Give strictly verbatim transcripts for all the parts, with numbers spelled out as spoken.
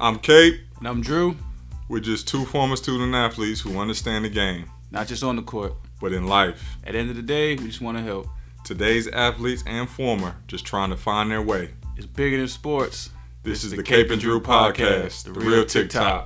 I'm Kate. And I'm Drew. We're just two former student athletes who understand the game. Not just on the court, but in life. At the end of the day, we just want to help. Today's athletes and former just trying to find their way. It's bigger than sports. This, this is the, the Cape and Drew podcast, the, the real TikTok.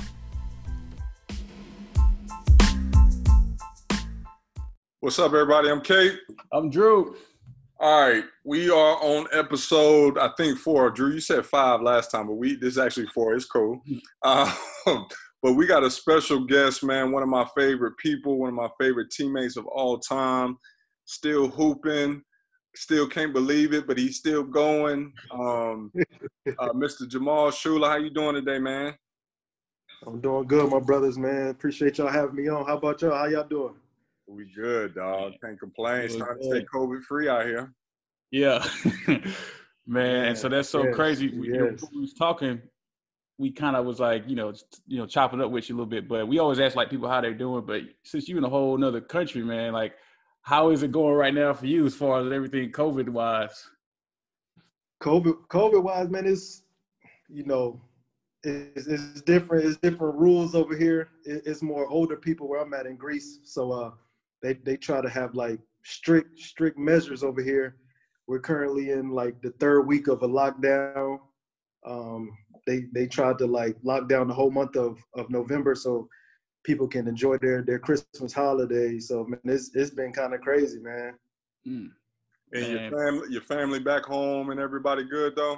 What's up, everybody? I'm Kate. I'm Drew. All right, we are on episode, I think, four. Drew, you said five last time, but we this is actually four. It's cool. Um, but we got a special guest, man, one of my favorite people, one of my favorite teammates of all time, still hooping, still can't believe it, but he's still going. Um, uh, Mister Jamal Shuler, how you doing today, man? I'm doing good, my brothers, man. Appreciate y'all having me on. How about y'all? How y'all doing? We good, dog. Can't complain. It's trying to stay COVID free out here. Yeah, man. And so that's so yes, crazy. We, yes. you know, when we was talking, we kind of was like, you know, you know, chopping up with you a little bit. But we always ask like people how they're doing. But since you're in a whole nother country, man, like, how is it going right now for you as far as everything COVID wise? COVID, COVID wise, man, it's you know, it's, it's different. It's different rules over here. It, it's more older people where I'm at in Greece, so uh, they they try to have like strict strict measures over here. We're currently in like the third week of a lockdown. Um, they they tried to like lock down the whole month of, of November so people can enjoy their, their Christmas holiday. So man, it's it's been kind of crazy, man. Mm. And your family, your family back home and everybody good though?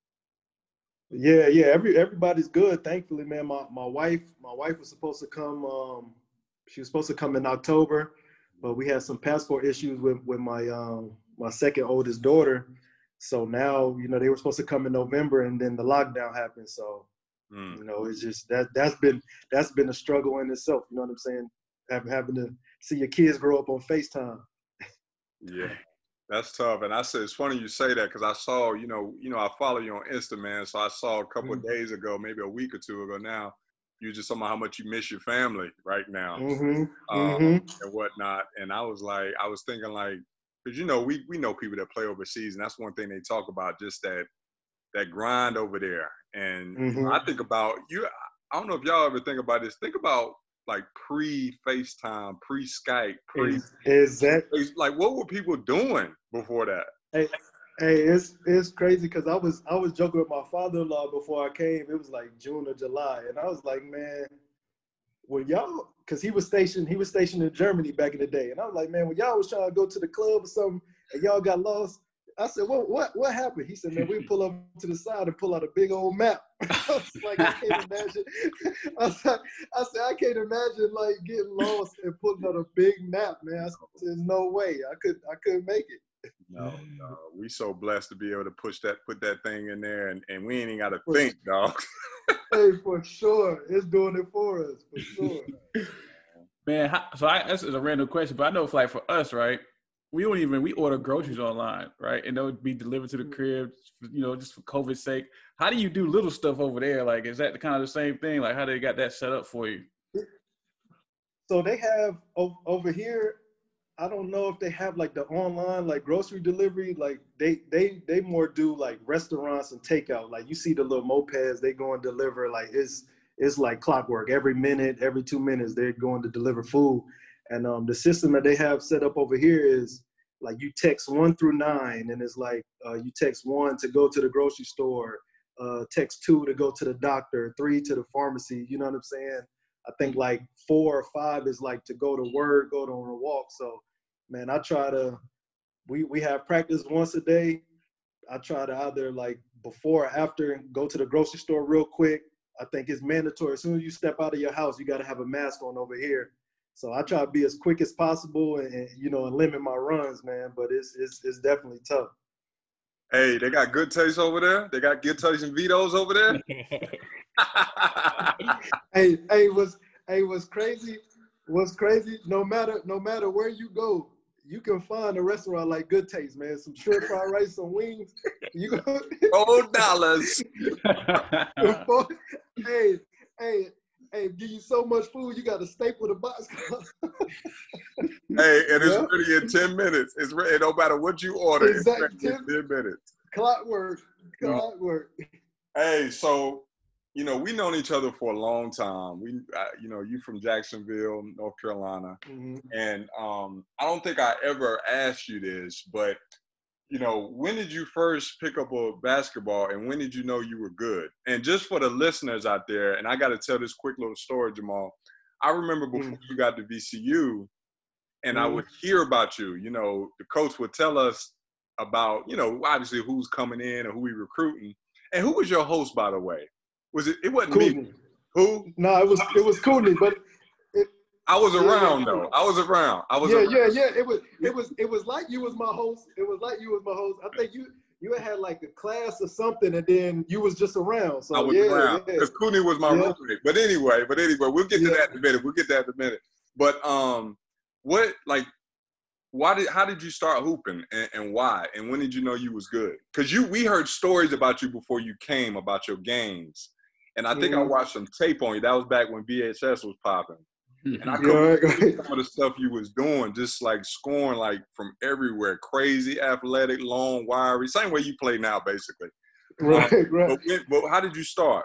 Yeah, yeah. Every everybody's good, thankfully, man. My my wife, my wife was supposed to come. Um, she was supposed to come in October, but we had some passport issues with with my um. my second oldest daughter. So now, you know, they were supposed to come in November and then the lockdown happened. So, mm. you know, it's just that that's been, that's been a struggle in itself. You know what I'm saying? Having, having to see your kids grow up on FaceTime. Yeah, that's tough. And I said, it's funny you say that because I saw, you know, you know, I follow you on Insta, man. So I saw a couple mm. of days ago, maybe a week or two ago now, you just talking about how much you miss your family right now mm-hmm. Um, mm-hmm. and whatnot. And I was like, I was thinking like, because, you know, we, we know people that play overseas, and that's one thing they talk about, just that that grind over there. And mm-hmm. I think about, you. I don't know if y'all ever think about this. Think about, like, pre-FaceTime, pre-Skype, pre- exactly. Like, what were people doing before that? Hey, hey it's it's crazy because I was, I was joking with my father-in-law before I came. It was, like, June or July. And I was like, man, when y'all, because he was stationed, he was stationed in Germany back in the day. And I was like, man, when y'all was trying to go to the club or something and y'all got lost, I said, what what what happened? He said, man, we pull up to the side and pull out a big old map. I was like, I can't imagine. I, was like, I said, I can't imagine like getting lost and pulling out a big map, man. I said, there's no way. I could I couldn't make it. No, no. We so blessed to be able to push that, put that thing in there, and, and we ain't even got to think, dog. Hey, for sure. It's doing it for us, for sure. Man, how, so I, this is a random question, but I know for like for us, right, we don't even, we order groceries online, right? And they'll be delivered to the crib, you know, just for COVID's sake. How do you do little stuff over there? Like, is that the kind of the same thing? Like, how they got that set up for you? So they have, over here, I don't know if they have like the online like grocery delivery. Like they they they more do like restaurants and takeout. Like you see the little mopeds, they go and deliver. Like it's it's like clockwork. Every minute, every two minutes, they're going to deliver food. And um, the system that they have set up over here is like you text one through nine, and it's like uh, you text one to go to the grocery store, uh, text two to go to the doctor, three to the pharmacy. You know what I'm saying? I think like four or five is like to go to work, go to on a walk. So, man, I try to, we, we have practice once a day. I try to either like before or after go to the grocery store real quick. I think it's mandatory. As soon as you step out of your house, you got to have a mask on over here. So I try to be as quick as possible and, and you know, and limit my runs, man. But it's, it's, it's definitely tough. Hey, they got good taste over there? They got good taste and Vito's over there? hey, hey, what's hey, what's crazy? What's crazy? No matter no matter where you go, you can find a restaurant like Good Taste, man. Some shrimp fried rice, some wings. You go Old dollars. hey, hey, hey, give you so much food, you got to staple the box. Hey, and it's yeah. ready in ten minutes. It's ready. No matter what you order, exactly. It's ready in ten minutes. Clockwork. Clockwork. Hey, so you know, we known each other for a long time. We, uh, you know, you from Jacksonville, North Carolina, Mm-hmm. and um, I don't think I ever asked you this, but you know, when did you first pick up a basketball, and when did you know you were good? And just for the listeners out there, and I got to tell this quick little story, Jamal. I remember before Mm-hmm. you got to V C U, and I Mm-hmm. would hear about you. You know, the coach would tell us about, you know, obviously who's coming in and who we recruiting. And who was your host, by the way? Was it? It wasn't me. Cooney. Who? No, it was it was Cooney, but it, I was yeah, around yeah, though. I was around. I was yeah, around. yeah, yeah. It was it was it was like you was my host. It was like you was my host. I think you you had like a class or something, and then you was just around. So I was yeah, around yeah, because Cooney was my yeah. roommate. But anyway, but anyway, we'll get to Yeah. that in a minute. We'll get to that in a minute. But um, what like, why did how did you start hooping, and, and why, and when did you know you was good? Because you we heard stories about you before you came about your games, and I think I Mhm. watched some tape on you. That was back when V H S was popping. And I Yeah, couldn't right, believe right. some of the stuff you was doing, just like scoring like from everywhere, crazy, athletic, long, wiry, same way you play now, basically. Right, Um, right. but, when, but how did you start?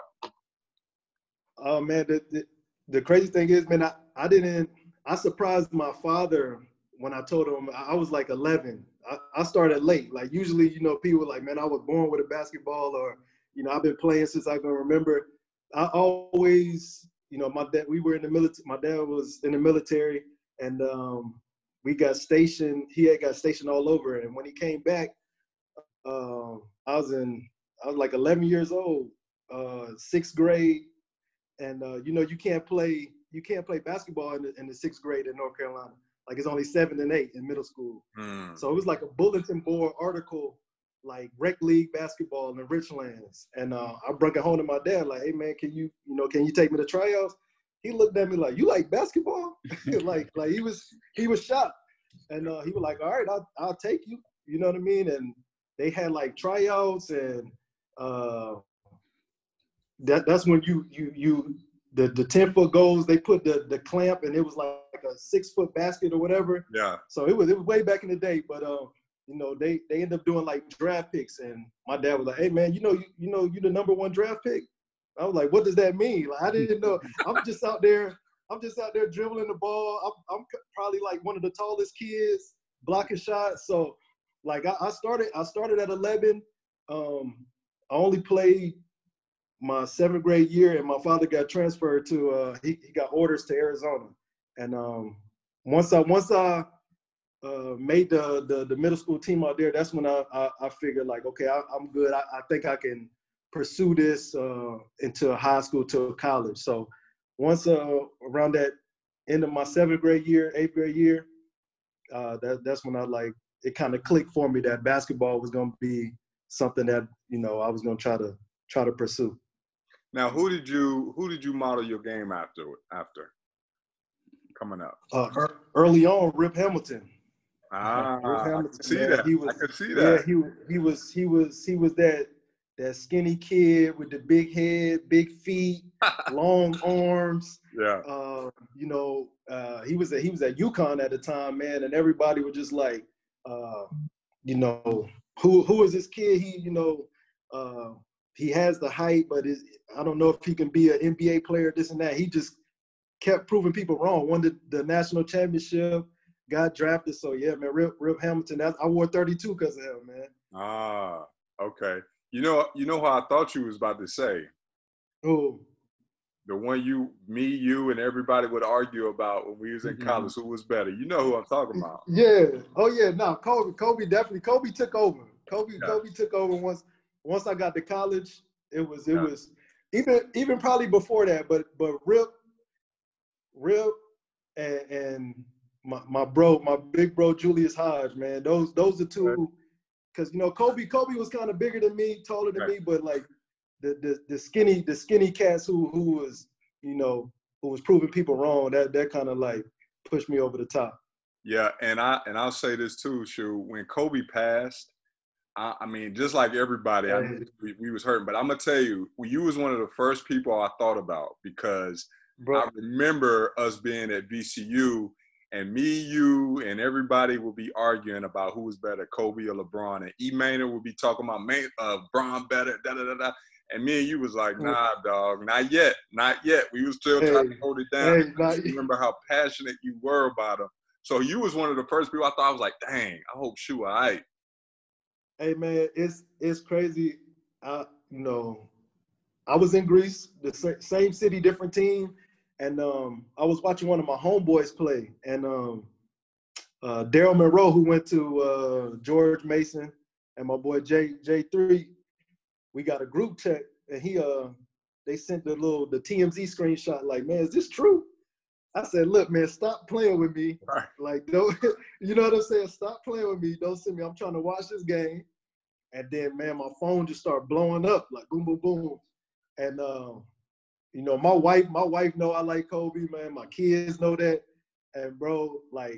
Oh man, the, the the crazy thing is, man, I, I didn't. I surprised my father when I told him I I was like eleven. I, I started late. Like usually, you know, people are like, man, I was born with a basketball, or you know, I've been playing since I can remember. I always, you know, my dad. We were in the military. My dad was in the military, and um, we got stationed. He had got stationed all over. And when he came back, um, I was in. I was like eleven years old, uh, sixth grade. And uh, you know, you can't play you can't play basketball in the, in the sixth grade in North Carolina. Like it's only seven and eight in middle school. Hmm. So it was like a bulletin board article, like rec league basketball in Richlands. And uh, I brought it home to my dad, like, hey man, can you you know can you take me to tryouts? He looked at me like, you like basketball? like like he was he was shocked. And uh, he was like, all right, I'll I'll take you. You know what I mean? And they had like tryouts and. Uh, That that's when you you you the the ten foot goals, they put the the clamp, and it was like a six foot basket or whatever. Yeah. So it was it was way back in the day, but uh, you know, they they ended up doing like draft picks, and my dad was like, hey man, you know you you know you the number one draft pick. I was like, what does that mean? Like I didn't know. I'm just out there. I'm just out there dribbling the ball. I'm I'm probably like one of the tallest kids blocking shots. So like I, I started I started at eleven. Um, I only played my seventh grade year, and my father got transferred to uh he, he got orders to Arizona. And um once I once I uh made the the, the middle school team out there, that's when I I, I figured like, okay, I, I'm good. I, I think I can pursue this uh into high school to college. So once uh around that end of my seventh grade year, eighth grade year, uh that that's when I like it kind of clicked for me that basketball was gonna be something that, you know, I was gonna try to try to pursue. Now, who did you who did you model your game after after coming up? Uh, ear- early on, Rip Hamilton. Ah, Rip I can Hamilton, see man, that. he I was, can see yeah, that. he he was he was he was that that skinny kid with the big head, big feet, long arms. Yeah. Uh, you know, uh, he was at he was at UConn at the time, man, and everybody was just like, uh, you know, who who is this kid? He, you know, uh, he has the height, but is, I don't know if he can be an N B A player, this and that. He just kept proving people wrong. Won the, the national championship, got drafted. So yeah, man, Rip, Rip Hamilton. That's, I wore thirty-two because of him, man. Ah, okay. You know, you know how I thought you was about to say. Oh, The one you, me, you, and everybody would argue about when we was in Mhm. college, who was better. You know who I'm talking about. yeah. Oh yeah. No, Kobe. Kobe definitely. Kobe took over. Kobe. Yeah. Kobe took over once. Once I got to college, it was. It Yeah. was even even probably before that. But but Rip, Rip, and, and my my bro, my big bro Julius Hodge, man. Those those are two. Because you know Kobe. Kobe was kind of bigger than me, taller than Right. me, but like the the the skinny the skinny cats who who was you know who was proving people wrong. That that kind of like pushed me over the top. Yeah, and I and I'll say this too, Shu. When Kobe passed, I, I mean, just like everybody, I knew we, we was hurting. But I'm gonna tell you, you was one of the first people I thought about because Bro, I remember us being at V C U, and me, you, and everybody would be arguing about who was better, Kobe or LeBron. And E. Maynard would be talking about May, uh, Bron better, da da da da. And me and you was like, nah, dog, not yet, not yet. We was still Hey, trying to hold it down. hey, I not just remember how passionate you were about him. So you was one of the first people I thought I was like, dang, I hope Shu all right. Hey man, it's it's crazy. I you know, I was in Greece, the sa- same city, different team, and um, I was watching one of my homeboys play, and um, uh, Daryl Monroe, who went to uh, George Mason, and my boy J J three, we got a group chat, and he uh, they sent the little the T M Z screenshot, like, man, is this true? I said, look, man, stop playing with me. Right. Like, don't, you know what I'm saying? Stop playing with me. Don't send me. I'm trying to watch this game. And then, man, my phone just started blowing up, like boom, boom, boom. And, um, you know, my wife, my wife know I like Kobe, man. My kids know that. And, bro, like,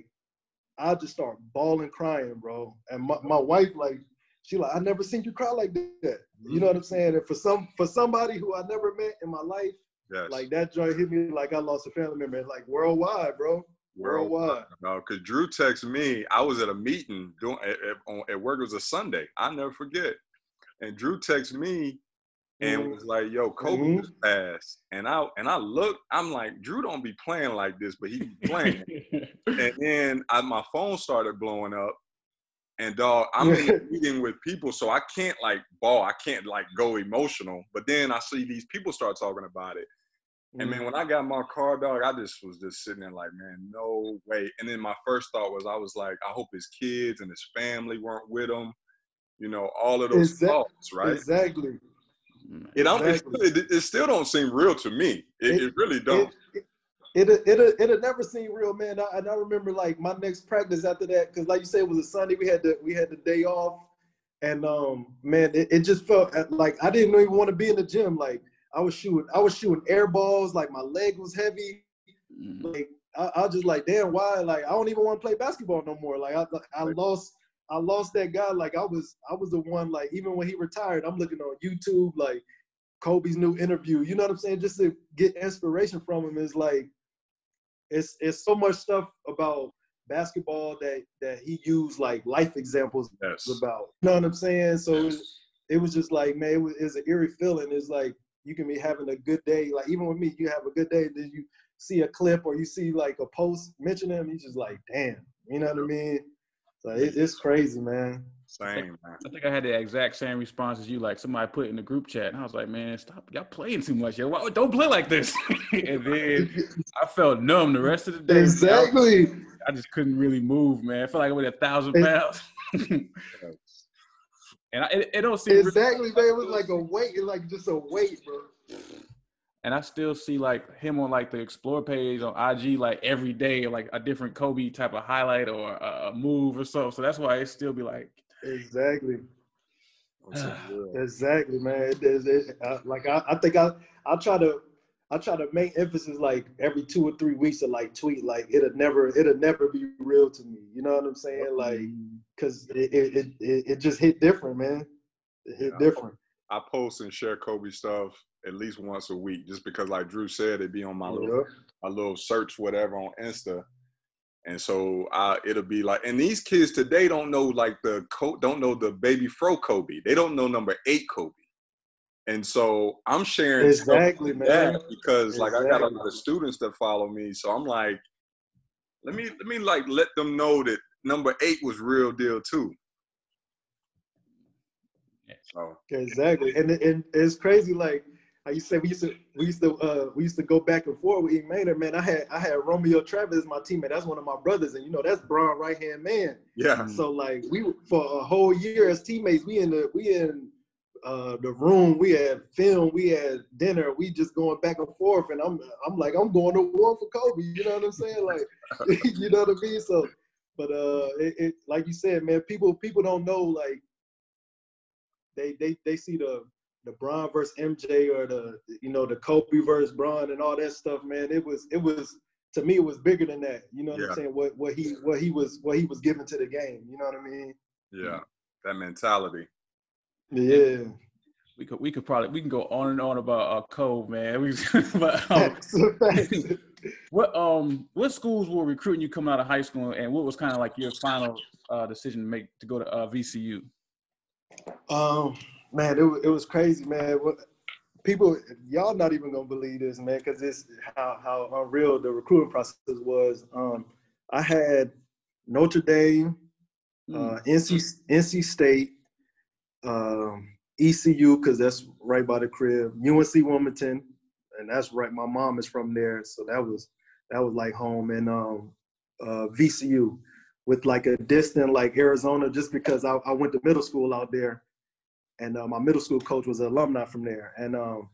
I just start bawling, crying, bro. And my, my wife, like, she like, I never seen you cry like that. You know what I'm saying? And for some, for somebody who I never met in my life, Yes. like that joy hit me like I lost a family member, like worldwide, bro. Worldwide. No, because Drew texted me. I was at a meeting doing at, at, on, at work. It was a Sunday. I'll never forget. And Drew texted me and Mm-hmm. was like, "Yo, Kobe Mm-hmm. just passed." And I and I looked. I'm like, Drew don't be playing like this, but he be playing. And then I, my phone started blowing up. And dog, I'm in a meeting with people, so I can't like ball. I can't like go emotional. But then I see these people start talking about it. And man, when I got my car, dog, I just was just sitting there like, man, no way. And then my first thought was, I was like, I hope his kids and his family weren't with him. You know, all of those Exactly. thoughts, right? Exactly. It, don't, Exactly. it, it still don't seem real to me. It, It- it really don't. It, it, it, it, it'll never seem real, man. I, and I remember like my next practice after that, because like you said, it was a Sunday. We had the we had the day off, and um, man, it, it just felt like I didn't even want to be in the gym. Like I was shooting, I was shooting air balls. Like my leg was heavy. Mm-hmm. Like I, I was just like, damn, why? Like I don't even want to play basketball no more. Like I, I lost, I lost that guy. Like I was, I was the one. Like even when he retired, I'm looking on YouTube, like Kobe's new interview. You know what I'm saying? Just to get inspiration from him is like, it's it's so much stuff about basketball that that he used like life examples Yes. about. You know what I'm saying? So it was, it was just like, man, it was, it was an eerie feeling. It's like you can be having a good day. Like even with me, you have a good day, then you see a clip or you see like a post mentioning him, you just like, damn. You know what I mean? So it, it's crazy, man. Same, man. I think I had the exact same response as you. Like somebody put in the group chat, and I was like, "Man, stop! Y'all playing too much, yo. Why, don't play like this." And then I felt numb the rest of the day. Exactly. Man. I, I just couldn't really move, man. I felt like I weighed a thousand pounds. And I, it, it don't seem exactly, man. It was like a weight, it's like just a weight, bro. And I still see like him on like the Explore page on I G like every day, like a different Kobe type of highlight or a, a move or something. So that's why it still be like. Exactly. Exactly, man. It, it, it, uh, like I, I think I, I try to, I try to make emphasis like every two or three weeks to like tweet like it'll never, it'll never be real to me. You know what I'm saying? Like, cause it, it, it, it just hit different, man. It hit Yeah. different. I post and share Kobe stuff at least once a week, just because, like Drew said, it'd be on my Yep. little, my little search whatever on Insta. And so uh, it'll be like, and these kids today don't know like the don't know the baby fro Kobe. They don't know number eight Kobe. And so I'm sharing Exactly, stuff like man. that because like Exactly. I got a lot of students that follow me. So I'm like, let me let me like let them know that number eight was real deal too. So Exactly, and and it's crazy. Like how you said, we used to we used to uh, we used to go back and forth with E. Maynard. Man, I had I had Romeo Travis as my teammate. That's one of my brothers, and you know that's Bron right hand man. yeah. So like we for a whole year as teammates, we in the we in uh, the room, we had film, we had dinner, we just going back and forth, and I'm I'm like I'm going to war for Kobe. You know what I'm saying? Like you know what I mean? So, but uh, it, it like you said, man, people people don't know like. They, they they see the the Bron versus M J or the you know the Kobe versus Bron and all that stuff, man. It was it was to me it was bigger than that. You know what Yeah. I'm saying? What what he what he was what he was giving to the game. You know what I mean? Yeah, that mentality. Yeah. We could we could probably we can go on and on about uh, Kobe, man. We, but, um, Facts, facts. what um what schools were recruiting you coming out of high school, and what was kind of like your final uh, decision to make to go to uh, V C U? Um, man, it was, it was crazy, man. people, y'all not even gonna believe this, man, because it's how how unreal the recruiting process was. Um, I had Notre Dame, uh, N C N C State, um, E C U, because that's right by the crib, U N C Wilmington, and that's right. My mom is from there, so that was that was like home, and um, uh, V C U, with like a distant like Arizona, just because I, I went to middle school out there. And uh, my middle school coach was an alumni from there, and um,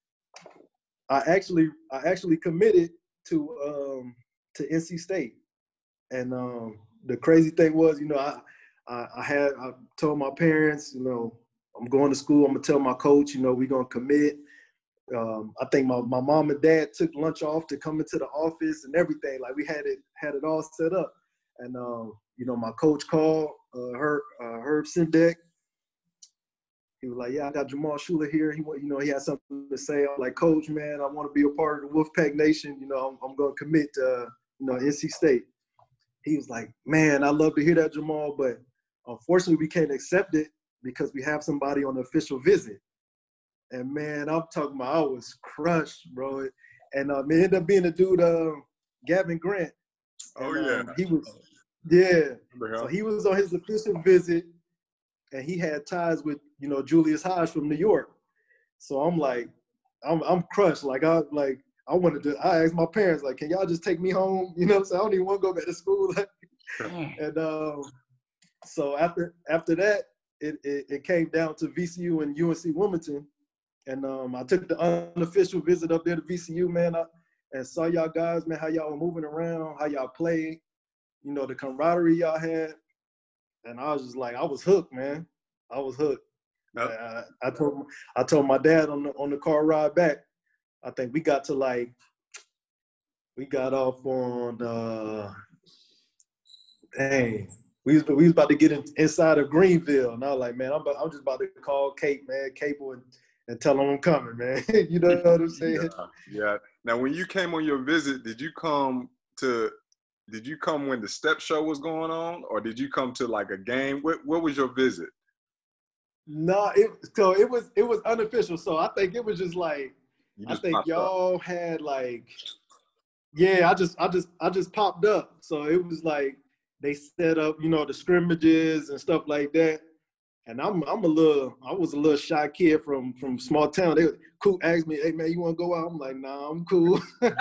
I actually I actually committed to um, to N C State. And um, the crazy thing was, you know, I, I I had I told my parents, you know, I'm going to school. I'm gonna tell my coach, you know, we're gonna commit. Um, I think my, my mom and dad took lunch off to come into the office and everything. Like we had it had it all set up. And um, you know, my coach called uh, Herb uh, Herb Sendek. He was like, yeah, I got Jamal Schuler here. He, you know, he had something to say. I'm like, Coach, man, I want to be a part of the Wolfpack Nation. You know, I'm, I'm going to commit to, uh, you know, N C State. He was like, man, I love to hear that, Jamal, but unfortunately we can't accept it because we have somebody on the official visit. And, man, I'm talking about I was crushed, bro. And um, it ended up being a dude, uh, Gavin Grant. And, oh, yeah. Um, he was, yeah. So he was on his official visit. And he had ties with, you know, Julius Hodge from New York. So I'm like, I'm I'm crushed. Like I like I wanted to. I asked my parents, like, can y'all just take me home? You know what I'm saying? I don't even want to go back to school. and um, so after after that, it, it it came down to V C U and U N C Wilmington, and um, I took the unofficial visit up there to V C U, man, I, and saw y'all guys, man, how y'all were moving around, how y'all played, you know, the camaraderie y'all had. And I was just like, I was hooked, man. I was hooked. Yep. I, I told I told my dad on the on the car ride back. I think we got to like, we got off on, uh, dang, we was we was about to get in, inside of Greenville, and I was like, man, I'm about, I'm just about to call Kate, man, Cable, and, and tell him I'm coming, man. You know what I'm saying? Yeah, yeah. Now, when you came on your visit, did you come to? Did you come when the step show was going on, or did you come to like a game? What What was your visit? No, it so it was it was unofficial. So I think it was just like just I think y'all up. had like yeah, I just I just I just popped up. So it was like they set up, you know, the scrimmages and stuff like that. And I'm I'm a little I was a little shy kid from from small town. They Coop asked me, hey man, you want to go out? I'm like, nah, I'm cool.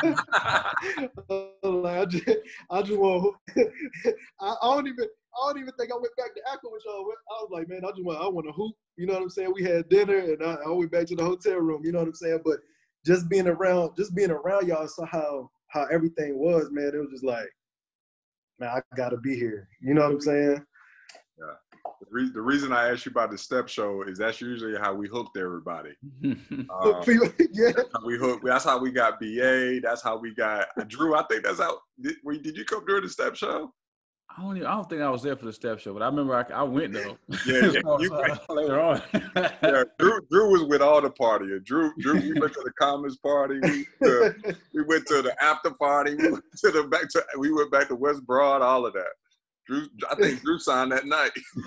like, I just I just want I, I don't even I don't even think I went back to Akron with y'all. I was like, man, I just want I want to hoop. You know what I'm saying? We had dinner and I, I went back to the hotel room. You know what I'm saying? But just being around just being around y'all, saw how how everything was, man. It was just like, man, I gotta be here. You know what I'm saying? Yeah. The, re- the reason I asked you about the step show is that's usually how we hooked everybody. um, yeah. That's how we hooked. That's how we got B A. That's how we got Drew. I think that's how. Did, did you come during the step show? I don't even, I don't think I was there for the step show, but I remember I, I went though. Yeah, yeah. so, You uh, later on. yeah, Drew, Drew was with all the party. Drew, Drew, we went to the Commons party. We, to, we went to the after party. We went to the back to. We went back to West Broad. All of that. Drew, I think Drew signed that night.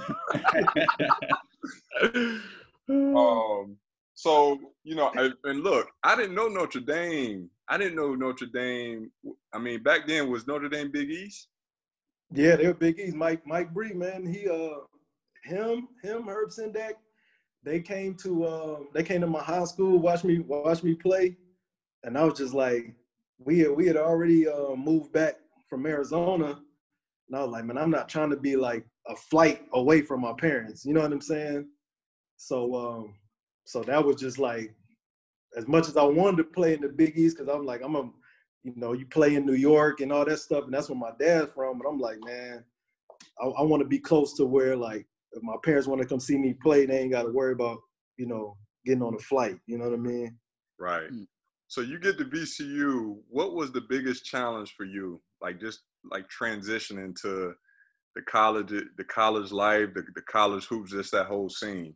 um. So you know, and, and look, I didn't know Notre Dame. I didn't know Notre Dame. I mean, back then was Notre Dame Big East. Yeah, they were Big East. Mike Mike Bree, man, he uh him him Herb Sendek, they came to uh, they came to my high school, watched me watch me play, and I was just like, we had, we had already uh, moved back from Arizona, and I was like, man, I'm not trying to be like a flight away from my parents. You know what I'm saying? So um, so that was just like, as much as I wanted to play in the Big East, because I'm like, I'm a you know, you play in New York and all that stuff, and that's where my dad's from. But I'm like, man, I, I want to be close to where, like, if my parents want to come see me play, they ain't got to worry about, you know, getting on a flight. You know what I mean? Right. So you get to V C U. What was the biggest challenge for you? Like, just like transitioning to the college, the college life, the, the college hoops, just that whole scene.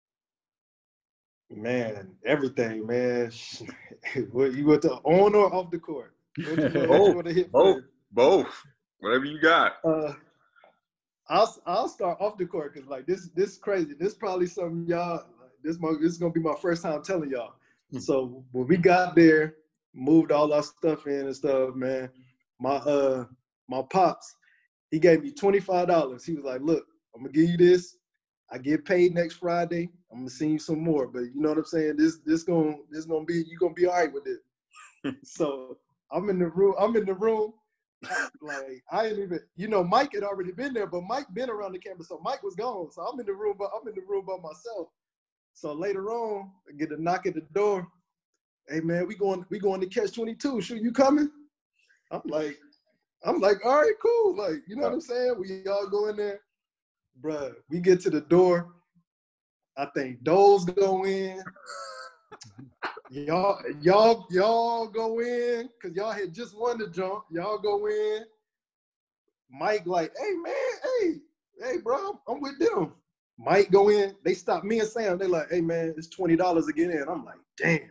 Man, everything, man. You went to on or off the court? What you, both, what you want to hit both, first? both. Whatever you got. Uh, I'll I'll start off the court because like this this is crazy. This is probably something y'all. This my this is gonna be my first time telling y'all. So when we got there, moved all our stuff in and stuff, man. My uh my pops, he gave me twenty-five dollars. He was like, look, I'm gonna give you this. I get paid next Friday. I'm gonna send you some more. But you know what I'm saying? This this gonna this gonna be you gonna be all right with it. So I'm in the room, I'm in the room. Like I ain't even, you know, Mike had already been there, but Mike been around the campus, so Mike was gone. So I'm in the room, but I'm in the room by myself. So later on, I get a knock at the door. Hey man, we going we going to catch twenty-two. Shoot, you coming? I'm like, I'm like, all right, cool. Like, you know what I'm saying? We all go in there. Bruh, we get to the door. I think Doles go in. Y'all, y'all, y'all go in because y'all had just won the jump. Y'all go in. Mike like, hey man, hey, hey, bro, I'm with them. Mike go in. They stop me and Sam. They like, hey man, it's twenty dollars to get in. I'm like, damn.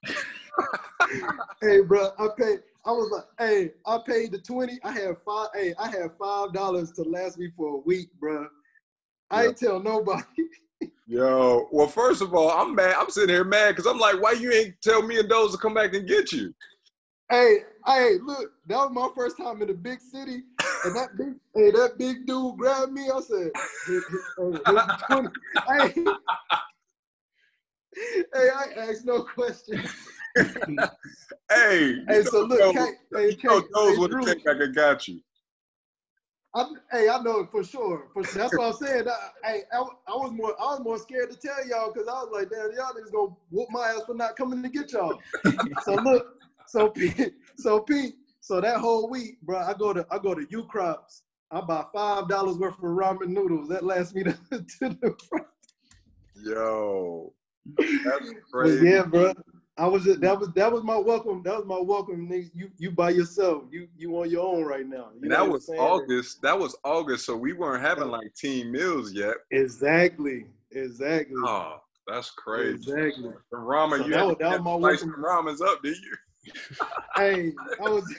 Hey, bro, I paid. I was like, hey, I paid the twenty. I had five. Hey, I had five dollars to last me for a week, bro. I Yeah. ain't tell nobody. Yo, well, first of all, I'm mad. I'm sitting here mad because I'm like, why you ain't tell me and those to come back and get you? Hey, hey, look, that was my first time in a big city, and that big, hey, that big dude grabbed me. I said, here, here, hey, here's the twenty. Hey, hey, I asked no questions. Hey, Hey, so look, those, Kate, hey, you know Kate, those hey, would Drew, have came back and got you. I, hey, I know it for sure. For sure. That's what I'm saying. I, hey, I, I was more, I was more scared to tell y'all because I was like, damn, y'all niggas gonna whoop my ass for not coming to get y'all. So look, so Pete, so Pete, so that whole week, bro, I go to, I go to U Crops. I buy five dollars worth of ramen noodles. That lasts me to, to the front. Yo, that's But crazy. yeah, bro. I was just, that was that was my welcome. That was my welcome. Nigga. You you by yourself. You you on your own right now. You And know that what was I'm saying? August. That was August, so we weren't having like team meals yet. Exactly. Exactly. Oh, that's crazy. Exactly. The ramen, So you that had was, to that was my spice welcome. the ramens up, did you? Hey, I was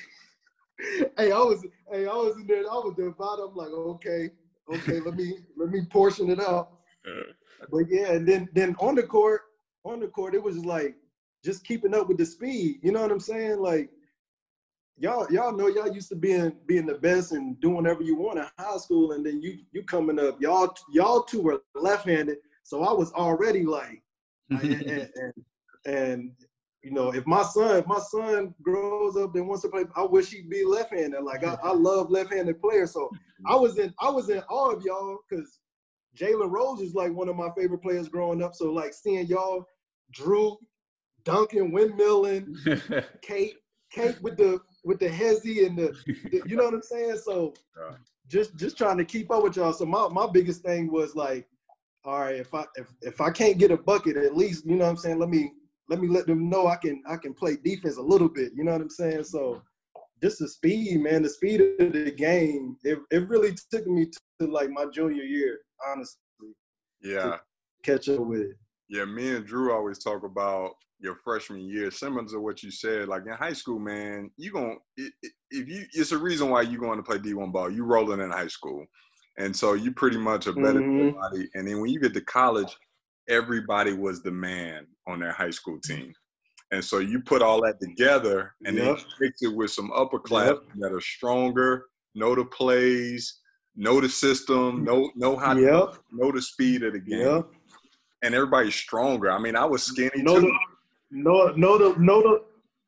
hey, I was hey, I was in there, I was there about I'm like, okay, okay, let me let me portion it out. But yeah, and then then on the court, on the court, it was just like just keeping up with the speed. You know what I'm saying? Like y'all, y'all know y'all used to being being the best and doing whatever you want in high school, and then you you coming up, y'all y'all two were left-handed, so I was already like, and, and, and, and you know, if my son, if my son grows up and wants to play, I wish he'd be left-handed. Like I, I love left-handed players, so I was in I was in awe of y'all because Jalen Rose is like one of my favorite players growing up. So like seeing y'all, Drew, Duncan, windmilling, Kate, Kate with the with the hezzy and the, the, you know what I'm saying? So just just trying to keep up with y'all. So my, my biggest thing was like, all right, if I if, if I can't get a bucket, at least, you know what I'm saying, let me let me let them know I can I can play defense a little bit. You know what I'm saying? So just the speed, man, the speed of the game, it, it really took me to, to like my junior year, honestly. Yeah. Catch up with it. Yeah, me and Drew always talk about your freshman year, similar to what you said. Like in high school, man, you gonna if you it's a reason why you going to play D one ball. You rolling in high school, and so you pretty much are better Mm-hmm. than everybody. And then when you get to college, everybody was the man on their high school team. And so you put all that together, and Yep. then you mix it with some upper class Yep. that are stronger, know the plays, know the system, know know how to Yep. know the speed of the game. Yep. And everybody's stronger. I mean, I was skinny Know too. the, know, know the, know the.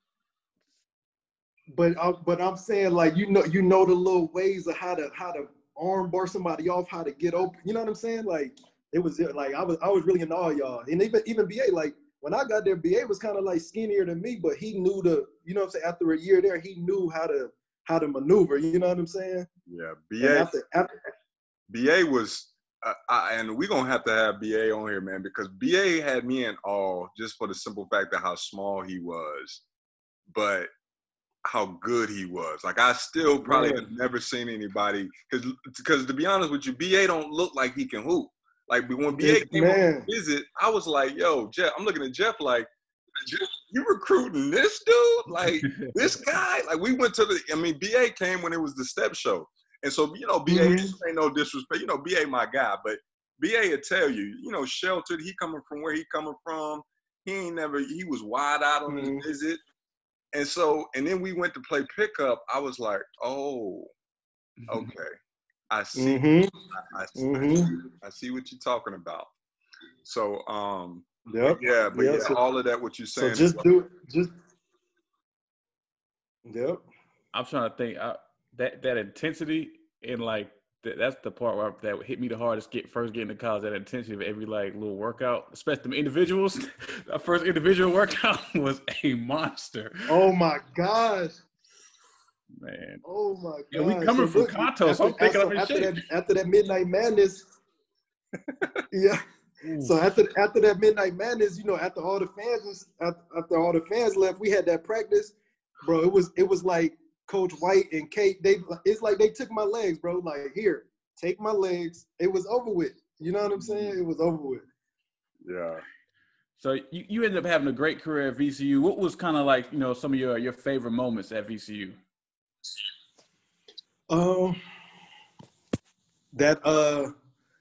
But I, but I'm saying like you know you know the little ways of how to how to arm bar somebody off, how to get open. You know what I'm saying? Like it was like I was I was really in awe of y'all. And even even B A, like when I got there, B A was kind of like skinnier than me, but he knew the, you know what I'm saying, after a year there, he knew how to how to maneuver. You know what I'm saying? Yeah, B And A after, after B A was uh, I, and we're gonna have to have B A on here, man, because B A had me in awe just for the simple fact of how small he was, but how good he was. Like I still probably Man. have never seen anybody, because because to be honest with you, B A don't look like he can hoop. Like when B A Yes, came man. on visit, I was like, yo, Jeff, I'm looking at Jeff like, you recruiting this dude? Like this guy? Like we went to the, I mean, B A came when it was the step show. And so, you know, B A, Mhm. ain't no disrespect. You know, B A my guy, but B A will tell you, you know, sheltered. He coming from where he coming from. He ain't never, he was wide out on Mhm. his visit. And so, and then we went to play pickup. I was like, oh, okay. I see. Mhm. I, I, Mhm. I see what you're talking about. So, um, Yep. yeah, but Yep. yeah, So, all of that, what you're so saying. just do just. Yep. I'm trying to think I, that that intensity and like that, that's the part where that hit me the hardest. Get first getting to college, that intensity of every like little workout, especially them individuals. Our first individual workout was a monster, Oh my gosh. man. Oh my And we gosh. So coming from look, Conto, so after I'm thinking I'm after in after shape. that after that Midnight Madness, yeah. Ooh. So after after that Midnight Madness, you know, after all the fans after, after all the fans left, we had that practice, bro. It was it was like Coach White and Kate. They it's like they took my legs, bro. Like, here, take my legs. It was over with. You know what I'm saying? It was over with. Yeah. So you, you ended up having a great career at V C U. What was kind of like, you know, some of your your favorite moments at V C U? Um, that uh,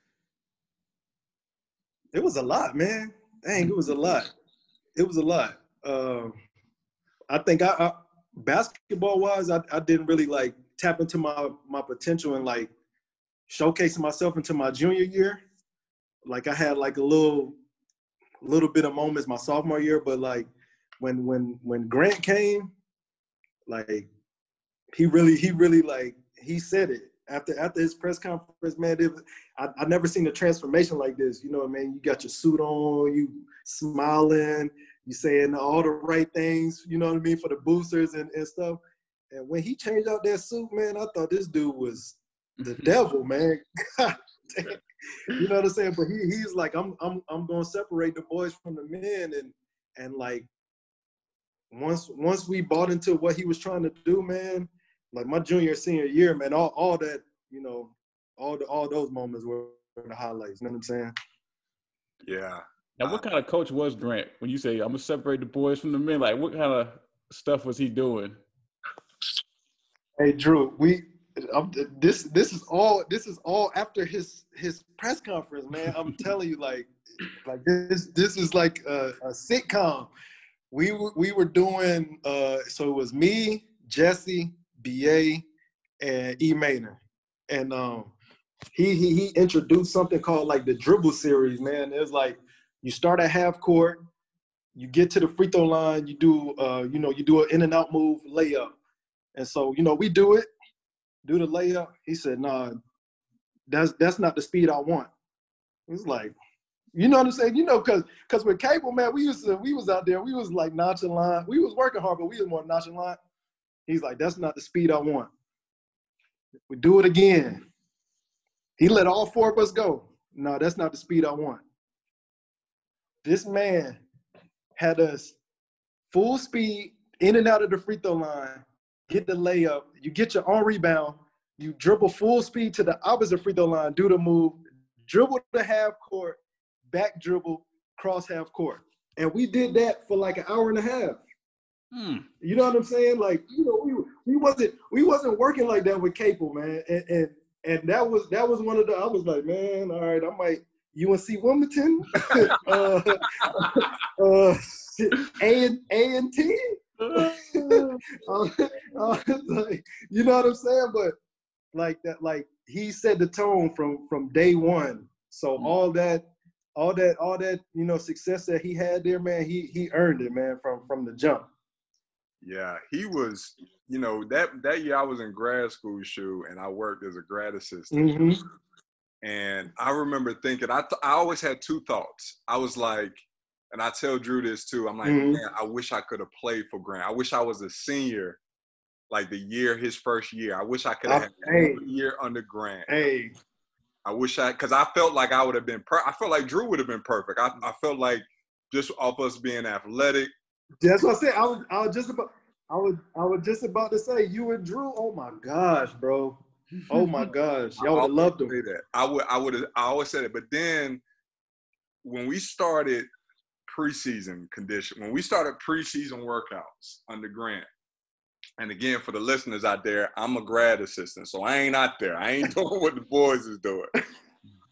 it was a lot, man. Dang, it was a lot. It was a lot. Um, I think I, I basketball wise, I, I didn't really like tap into my my potential and like showcasing myself into my junior year. Like I had like a little little bit of moments my sophomore year, but like when when when Grant came, like he really he really like he said it after after his press conference, man. It was, I I never seen a transformation like this. You know what I mean? You got your suit on, you smiling, you saying all the right things. You know what I mean, for the boosters and, and stuff. And when he changed out that suit, man, I thought this dude was the devil, man. God damn. You know what I'm saying? But he he's like, I'm I'm I'm gonna separate the boys from the men, and and like once once we bought into what he was trying to do, man, like my junior senior year, man, all all that, you know, all the all those moments were the highlights. You know what I'm saying? Yeah. Now, what kind of coach was Grant? When you say I'm gonna separate the boys from the men, like what kind of stuff was he doing? Hey, Drew, we I'm, this this is all this is all after his his press conference, man. I'm telling you, like like this this is like a, a sitcom. We were we were doing uh, so it was me, Jesse, B A, and E Maynard, and um, he he he introduced something called like the dribble series, man. It was like you start at half court, you get to the free throw line, you do uh, you know you do an in and out move layup. And so, you know, we do it, do the layup. He said, nah, that's that's not the speed I want. It's like, you know what I'm saying? You know, cause cause with Cable, man, we used to, we was out there, we was like nonchalant. We was working hard, but we was more nonchalant. He's like, that's not the speed I want. We do it again. He let all four of us go. No, that's not the speed I want. This man had us full speed in and out of the free throw line, get the layup, you get your own rebound, you dribble full speed to the opposite free throw line, do the move, dribble the half court, back dribble, cross half court. And we did that for like an hour and a half. Hmm. You know what I'm saying? Like, you know, we we wasn't we wasn't working like that with Capel, man. And and and that was that was one of the I was like, man, all right, I might U N C Wilmington, uh, uh, A and A and T. uh, uh, like, you know what I'm saying? But like that, like he set the tone from from day one. So Mm. all that, all that, all that, you know, success that he had there, man, he he earned it, man, from from the jump. Yeah, he was, you know, that that year I was in grad school, Shu, and I worked as a grad assistant. Mm-hmm. And I remember thinking, I th- I always had two thoughts. I was like, and I tell Drew this too. I'm like, Mm-hmm. man, I wish I could have played for Grant. I wish I was a senior, like the year his first year. I wish I could have had Hey, one year under Grant. hey, I wish I, because I felt like I would have been. Per- I felt like Drew would have been perfect. I, I felt like just off us being athletic. that's what I said. I was I was just about I was I was just about to say you and Drew. Oh my gosh, bro. Oh my gosh, y'all would have loved him. Say that. I would. I would have. I always said it. But then when we started preseason condition, when we started preseason workouts under Grant, and again for the listeners out there, I'm a grad assistant, so I ain't out there. I ain't doing what the boys is doing.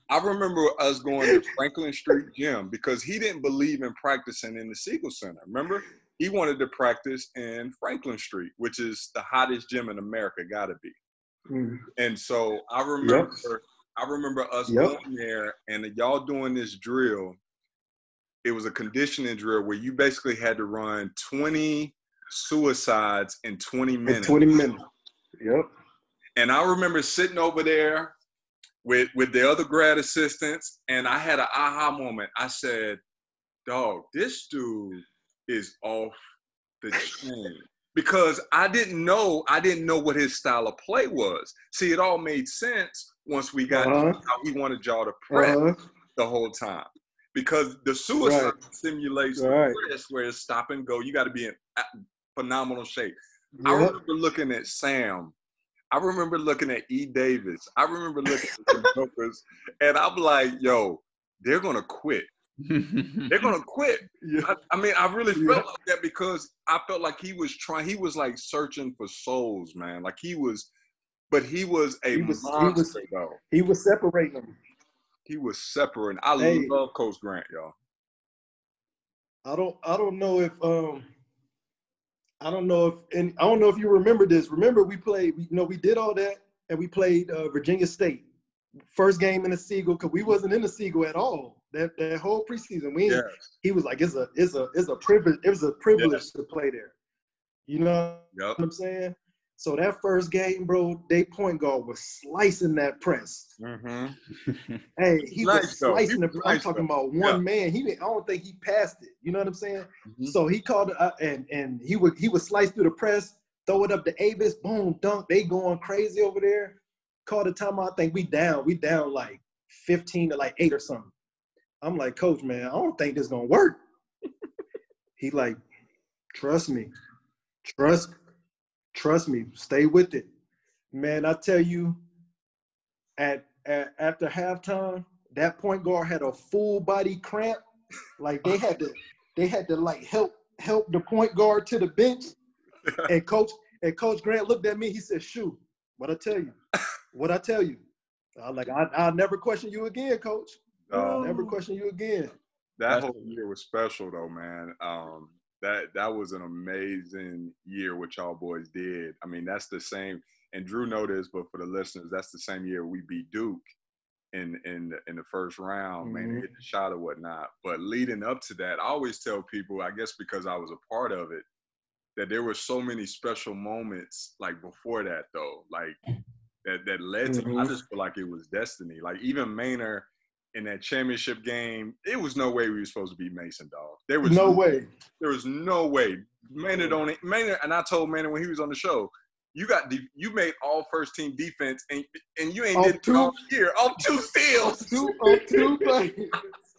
I remember us going to Franklin Street Gym because he didn't believe in practicing in the Siegel Center. Remember? He wanted to practice in Franklin Street, which is the hottest gym in America, gotta be. Mm. And so I remember, yep. I remember us yep. going there and y'all doing this drill. It was a conditioning drill where you basically had to run twenty suicides in twenty minutes. In twenty minutes. Yep. And I remember sitting over there with with the other grad assistants, and I had an aha moment. I said, dog, this dude is off the chain. Because I didn't know, I didn't know what his style of play was. See, it all made sense once we got uh-huh. how he wanted y'all to prep uh-huh. the whole time. Because the suicide right. simulates right. the press where it's stop and go. You got to be in phenomenal shape. Yep. I remember looking at Sam. I remember looking at E. Davis. I remember looking at the jokers. And I'm like, yo, they're going to quit. They're gonna quit. Yeah. I, I mean, I really felt yeah. like that because I felt like he was trying. He was like searching for souls, man. Like he was, but he was a he was, monster, he was, though. He was separating them. He was separating. I hey, love Coach Grant, y'all. I don't. I don't know if. Um. I don't know if. And I don't know if you remember this. Remember, we played. You know, we did all that, and we played uh, Virginia State. First game in the Siegel, because we wasn't in the Siegel at all. That that whole preseason, we yes. he was like, it's a it's a it's a privilege. It was a privilege yes. to play there. You know yep. what I'm saying? So that first game, bro, they point guard was slicing that press. Mm-hmm. Hey, he nice was slicing the. I'm nice talking though. about one yeah. man. He didn't. I don't think he passed it. You know what I'm saying? Mm-hmm. So he called it, uh, and and he would he would slice through the press, throw it up to Avis, boom, dunk. They going crazy over there. Called the timeout. I think we down. We down like fifteen to like eight or something. I'm like, Coach, man, I don't think this is gonna work. He like, trust me, trust, trust me, stay with it, man. I tell you, at, at after halftime, that point guard had a full body cramp. Like they had to, they had to like help help the point guard to the bench. And coach and Coach Grant looked at me. He said, "Shoot, what I tell you." What I tell you, I'm like, I, I'll never question you again, Coach. I'll never question you again. That whole year was special, though, man. Um, that that was an amazing year what y'all boys did. I mean, that's the same. And Drew know this, but for the listeners, that's the same year we beat Duke in in the, in the first round. Mm-hmm. Man, hit the shot or whatnot. But leading up to that, I always tell people, I guess because I was a part of it, that there were so many special moments like before that, though, like. That, that led to, mm-hmm. I just feel like it was destiny. Like even Maynard in that championship game, it was no way we were supposed to be Mason, dog. There was no, no way. There was no way. Maynard on it. Maynard, and I told Maynard when he was on the show, you got de- you made all first team defense, and and you ain't off did two, all year off two steals, two on two plays.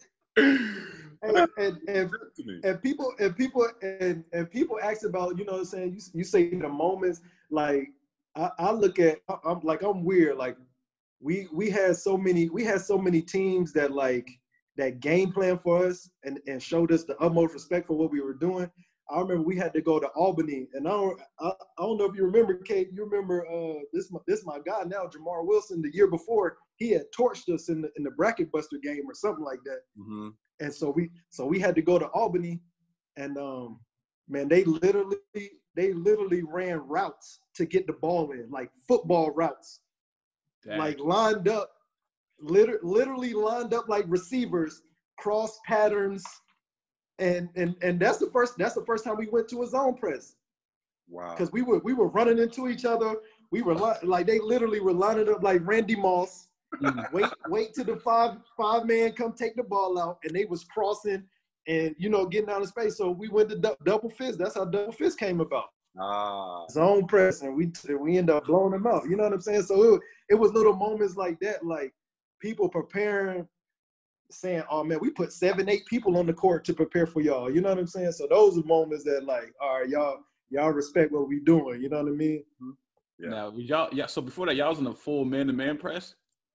and, and, and, and people and people and, and people ask about, you know what I'm saying, you you say the moments like. I, I look at I'm like I'm weird. Like we we had so many we had so many teams that like that game plan for us and, and showed us the utmost respect for what we were doing. I remember we had to go to Albany, and I don't I, I don't know if you remember, Kate. You remember uh, this this my guy now, Jamar Wilson. The year before, he had torched us in the in the bracket buster game or something like that. Mm-hmm. And so we so we had to go to Albany, and um, man, they literally they literally ran routes to get the ball in, like football routes, Dang. like lined up, liter- literally lined up like receivers, cross patterns, and and and that's the first that's the first time we went to a zone press. Wow! Because we were we were running into each other. We were li- like they literally were lining up like Randy Moss. wait wait till the five five man come take the ball out, and they was crossing and you know getting out of space. So we went to du- double fist. That's how double fist came about. Ah, zone press, and we we end up blowing them out. You know what I'm saying? So it, it was little moments like that, like people preparing, saying, "Oh man, we put seven, eight people on the court to prepare for y'all." You know what I'm saying? So those are moments that, like, all right, y'all, y'all respect what we doing. You know what I mean? Yeah. Now, y'all, yeah. So before that, y'all was in a full man-to-man press.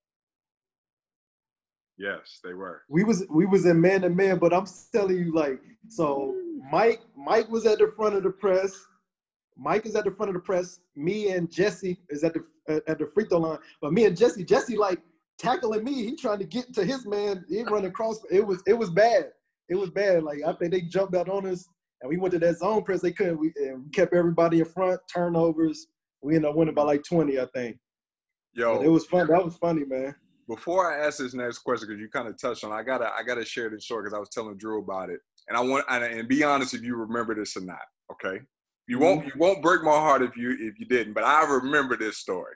Yes, they were. We was we was in man-to-man, but I'm telling you, like, so Mike Mike was at the front of the press. Mike is at the front of the press. Me and Jesse is at the at the free throw line. But me and Jesse, Jesse like tackling me. He trying to get to his man. He running across. It was it was bad. It was bad. Like I think they jumped out on us, and we went to that zone press. They couldn't. We, and we kept everybody in front. Turnovers. We ended up winning by like twenty, I think. Yo, but it was fun. That was funny, man. Before I ask this next question, because you kind of touched on, I gotta I gotta share this short because I was telling Drew about it, and I want and, and be honest if you remember this or not. Okay, you won't Mm-hmm. you won't break my heart if you if you didn't, but I remember this story.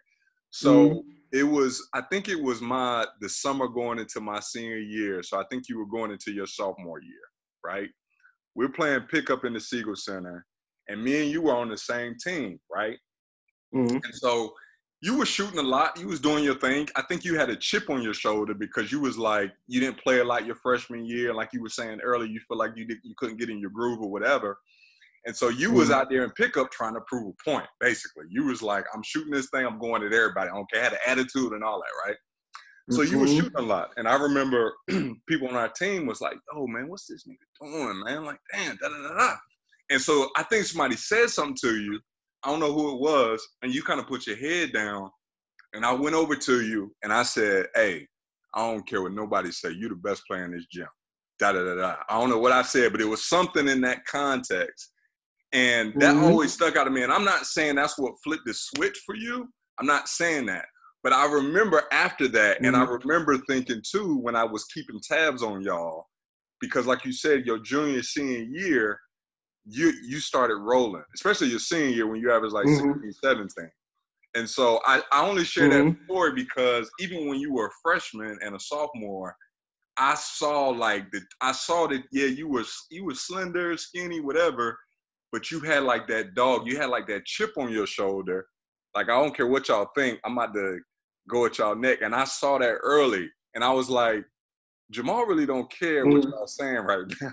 So mm-hmm. it was I think it was my the summer going into my senior year. So I think you were going into your sophomore year, right? We're playing pickup in the Siegel Center, and me and you were on the same team, right? Mm-hmm. And so you were shooting a lot. You was doing your thing. I think you had a chip on your shoulder because you was like, you didn't play a lot your freshman year. Like you were saying earlier, you feel like you did, you couldn't get in your groove or whatever. And so you mm-hmm. was out there in pickup trying to prove a point, basically. You was like, I'm shooting this thing. I'm going at everybody. Okay, I had an attitude and all that, right? Mm-hmm. So you were shooting a lot. And I remember people on our team was like, oh, man, what's this nigga doing, man? Like, damn, da-da-da-da. And so I think somebody said something to you. I don't know who it was, and you kind of put your head down, and I went over to you, and I said, hey, I don't care what nobody say. You the best player in this gym. Da-da-da-da. I don't know what I said, but it was something in that context, and that mm-hmm. always stuck out to me. And I'm not saying that's what flipped the switch for you. I'm not saying that. But I remember after that, mm-hmm. and I remember thinking, too, when I was keeping tabs on y'all, because like you said, your junior, senior year, you you started rolling, especially your senior year when you averaged like mm-hmm. sixteen, seventeen. And so I, I only share mm-hmm. that story because even when you were a freshman and a sophomore, I saw like the I saw that, yeah, you were you were slender, skinny, whatever, but you had like that dog, you had like that chip on your shoulder. Like, I don't care what y'all think, I'm about to go at y'all neck. And I saw that early, and I was like, Jamal really don't care what y'all saying right now.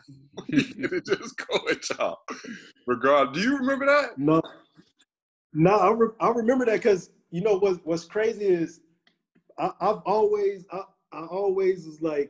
Just go at y'all. Regard. Do you remember that? No. No, I, re- I remember that because, you know, what, what's crazy is I, I've always, I, I always was like,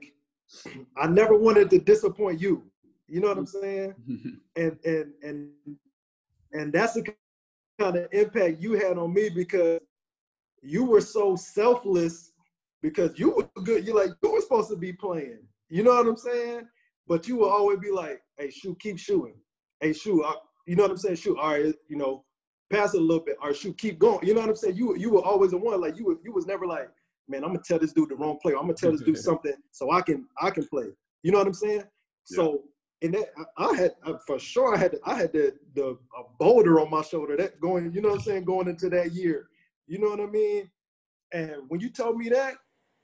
I never wanted to disappoint you. You know what I'm saying? and, and, and, and that's the kind of impact you had on me because you were so selfless. Because you were good, you like you were supposed to be playing. You know what I'm saying? But you will always be like, "Hey, shoot, keep shooting. Hey, shoot, I, you know what I'm saying? Shoot, all right, you know, pass it a little bit. Or shoot, keep going. You know what I'm saying? You you were always the one. Like you were, you was never like, man, I'm gonna tell this dude the wrong play. I'm gonna tell this dude something so I can I can play. You know what I'm saying? Yeah. So in that, I, I had I, for sure I had I had the the a boulder on my shoulder that going. You know what I'm saying? Going into that year. You know what I mean? And when you told me that,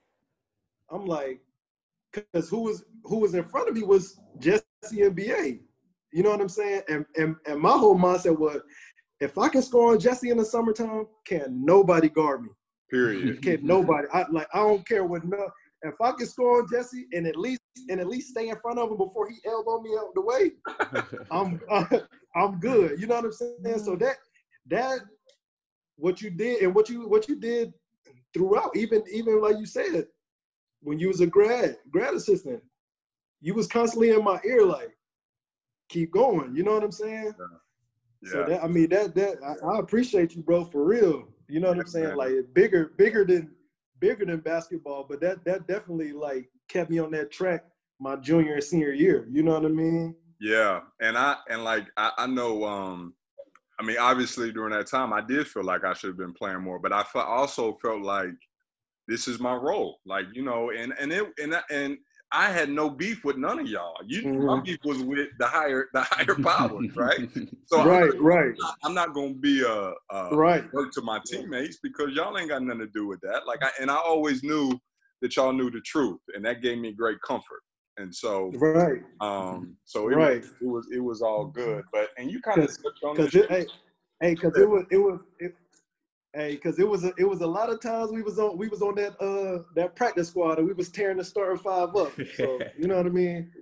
I'm like, because who was who was in front of me was Jesse and B A. You know what I'm saying? And and and my whole mindset was, if I can score on Jesse in the summertime, can nobody guard me? Period. Can nobody? I like I don't care what. No, if I can score on Jesse and at least and at least stay in front of him before he elbow me out the way, I'm uh, I'm good. You know what I'm saying? So that that what you did and what you what you did throughout, even even like you said. When you was a grad, grad assistant, you was constantly in my ear like, keep going. You know what I'm saying? Yeah. Yeah. So that, I mean, that, that, I, I appreciate you, bro, for real. You know what yeah, I'm saying? Man. Like bigger, bigger than, bigger than basketball, but that, that definitely like kept me on that track my junior and senior year. You know what I mean? Yeah. And I, and like, I, I know, um, I mean, obviously during that time I did feel like I should have been playing more, but I fe- also felt like, this is my role, like, you know, and and it and and I had no beef with none of y'all. You, mm-hmm. my beef was with the higher the higher powers, right? So right, I'm not, right. I'm not, I'm not gonna be a, a right work to my teammates because y'all ain't got nothing to do with that. Like, I and I always knew that y'all knew the truth, and that gave me great comfort. And so, right, um, so it, right. was, it was it was all good. But and you kind of touched on this. Hey, hey, because it was it was. It, Hey, cause it was a, it was a lot of times we was on we was on that uh that practice squad and we was tearing the starting five up. So you know what I mean?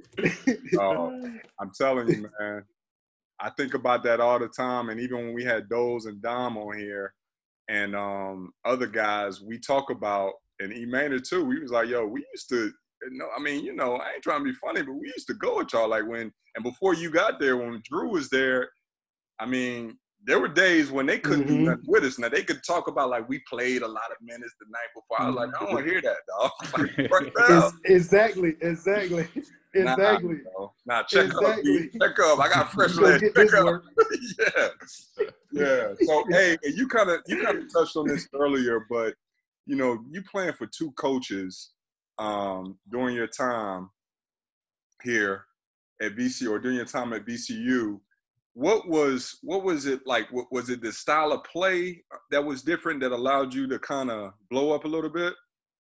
Oh, I'm telling you, man. I think about that all the time, and even when we had Doles and Dom on here, and um other guys, we talk about and Emmanuel too. We was like, yo, we used to. No, I mean, you know, I ain't trying to be funny, but we used to go at y'all like when and before you got there, when Drew was there. I mean. there were days when they couldn't mm-hmm. do nothing with us. Now they could talk about like we played a lot of minutes the night before. I was like, I don't want to hear that, dog. Like, what the hell? Exactly, exactly, exactly. Nah, nah check exactly. up, B. Check up. I got fresh Go legs. get Check this up. work. yeah, yeah. So hey, you kind of you kind of touched on this earlier, but you know, you playing for two coaches um, during your time here at B C or during your time at B C U. What was what was it like? What, was it the style of play that was different that allowed you to kind of blow up a little bit?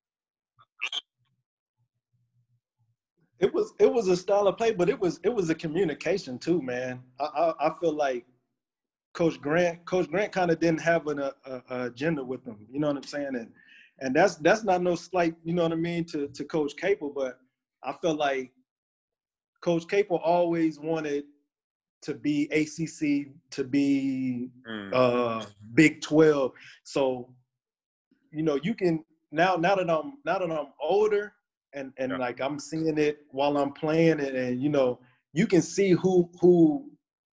It was it was a style of play, but it was it was a communication too, man. I I, I feel like Coach Grant Coach Grant kind of didn't have an a, a agenda with them. You know what I'm saying? And and that's that's not no slight, you know what I mean, to to Coach Capel, but I feel like Coach Capel always wanted to be A C C, to be mm. uh, Big twelve. So, you know, you can now now that I'm now that I'm older and and yeah. like I'm seeing it while I'm playing it, and you know, you can see who who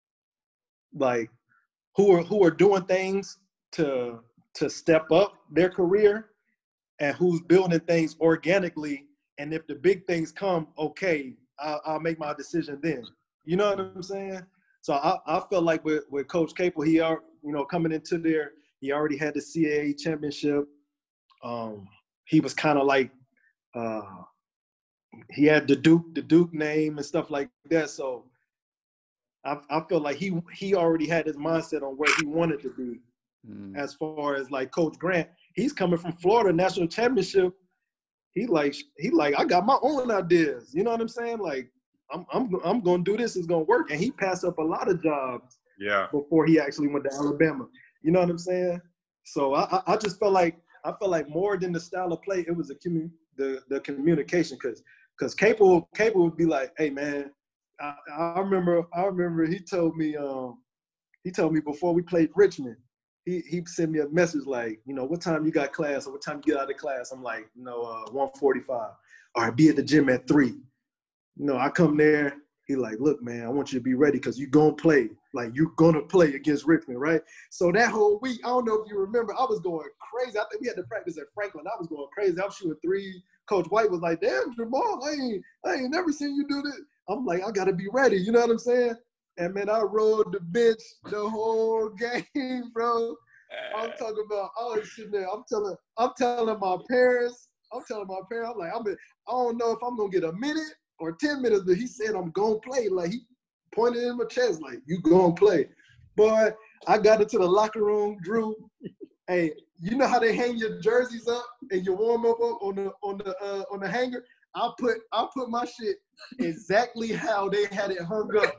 like who are who are doing things to to step up their career and who's building things organically. And if the big things come, okay, I'll, I'll make my decision then. You know what I'm saying? So I, I feel like with, with Coach Capel, he are you know coming into there, he already had the C A A championship. Um, he was kind of like uh, he had the Duke the Duke name and stuff like that. So I, I feel like he he already had his mindset on where he wanted to be. Mm. As far as like Coach Grant, he's coming from Florida national championship. He like he like I got my own ideas. You know what I'm saying? Like I'm I'm I'm gonna do this. It's gonna work. And he passed up a lot of jobs. Yeah. Before he actually went to Alabama. You know what I'm saying? So I I just felt like I felt like more than the style of play, it was the commu- the the communication. Cause cause Capel Capel would be like, hey man, I, I remember I remember he told me um he told me before we played Richmond. He he sent me a message like, you know, what time you got class or what time you get out of class? I'm like, you know, uh, one forty-five. All right, be at the gym at three. You know, I come there. He like, look, man, I want you to be ready because you're going to play. Like, you're going to play against Richmond, right? So that whole week, I don't know if you remember, I was going crazy. I think we had to practice at Franklin. I was going crazy. I was shooting three. Coach White was like, damn, Jamal, I ain't, I ain't never seen you do this. I'm like, I got to be ready. You know what I'm saying? And, man, I rode the bench the whole game, bro. I'm talking about, I was sitting there. I'm telling, I'm telling my parents, I'm telling my parents, I'm like, I'm, I don't know if I'm going to get a minute or ten minutes, but he said, I'm going to play. Like, he pointed in my chest, like, you going to play. Boy, I got into the locker room, Drew. Hey, you know how they hang your jerseys up and you warm up on the on the uh, on the hanger? I put I put my shit exactly how they had it hung up.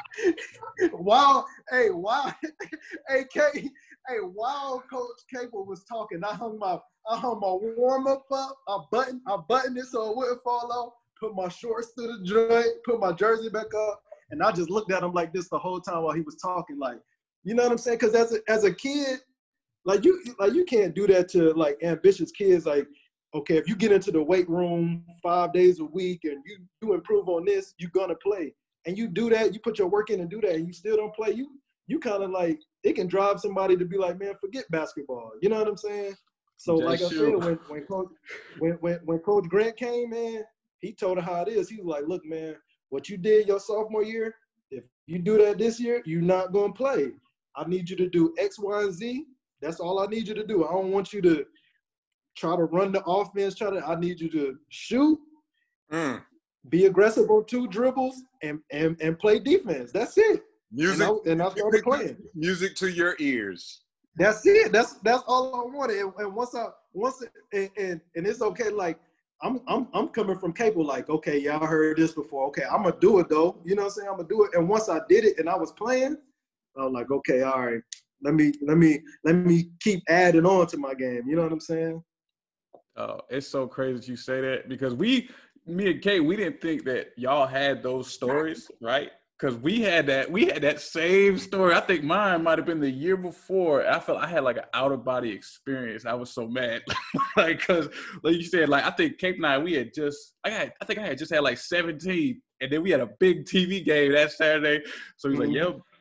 Wow, hey, wow, hey, K, hey, while Coach Capel was talking, I hung my I hung my warm up up. I buttoned I buttoned it so it wouldn't fall off. Put my shorts to the joint. Put my jersey back up, and I just looked at him like this the whole time while he was talking. Like, you know what I'm saying? Because as a as a kid, like you like you can't do that to like ambitious kids. Like, okay, if you get into the weight room five days a week and you you improve on this, you're gonna play. And you do that, you put your work in and do that, and you still don't play. You you kind of like it can drive somebody to be like, man, forget basketball. You know what I'm saying? So Just like I shoot. said, when when Coach when, when when Coach Grant came, man, he told her how it is. He was like, look, man, what you did your sophomore year, if you do that this year, you're not gonna play. I need you to do X, Y, and Z. That's all I need you to do. I don't want you to try to run the offense. Try to. I need you to shoot, mm. be aggressive on two dribbles, and and and play defense. That's it. Music, and I, and I started playing. Music to your ears. That's it. That's that's all I wanted. And, and once I once it, and, and and it's okay. Like I'm I'm I'm coming from Capel. Like, okay, y'all heard this before. Okay, I'm gonna do it though. You know what I'm saying? I'm gonna do it. And once I did it, and I was playing, I was like, okay, all right. Let me let me let me keep adding on to my game. You know what I'm saying? Oh, it's so crazy that you say that because we, me and Kate, we didn't think that y'all had those stories, right? Because we had that, we had that same story. I think mine might have been the year before. I felt I had like an out of body experience. I was so mad, like because like you said, like I think Kate and I, we had just, I had, I think I had just had like seventeen, and then we had a big T V game that Saturday. So he's mm-hmm. like, "Yo,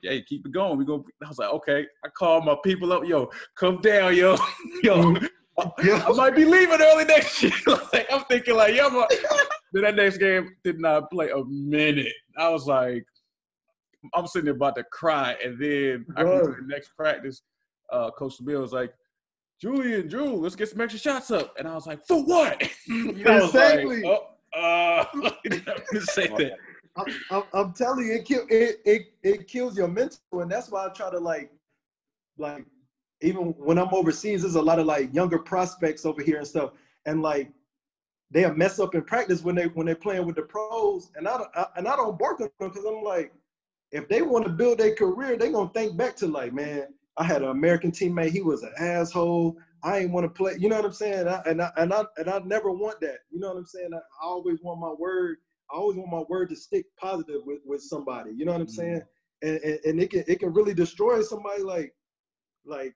"Hey, keep it going. We go." I was like, "Okay." I called my people up. Yo, come down, yo, yo. Yeah. I might be leaving early next year. Like, I'm thinking, like, yo, my... then that next game did not play a minute. I was like, I'm sitting there about to cry, and then I get to the next practice. Uh, Coach Bill was like, "Julian, Drew, let's get some extra shots up." And I was like, "For what?" You know, Exactly. I was like, oh, uh, I say that. I'm, I'm, I'm telling you, it, kill, it it it kills your mental, and that's why I try to like, like, even when I'm overseas, there's a lot of like younger prospects over here and stuff, and like they'll mess up in practice when they when they're playing with the pros, and I, don't, I and I don't bark at them because I'm like, if they want to build their career, they're gonna think back to like, man, I had an American teammate, he was an asshole. I ain't want to play, you know what I'm saying? I, and I and I and I never want that. You know what I'm saying? I, I always want my word. I always want my word to stick positive with, with somebody. You know what I'm mm-hmm. saying? And, and and it can it can really destroy somebody. Like like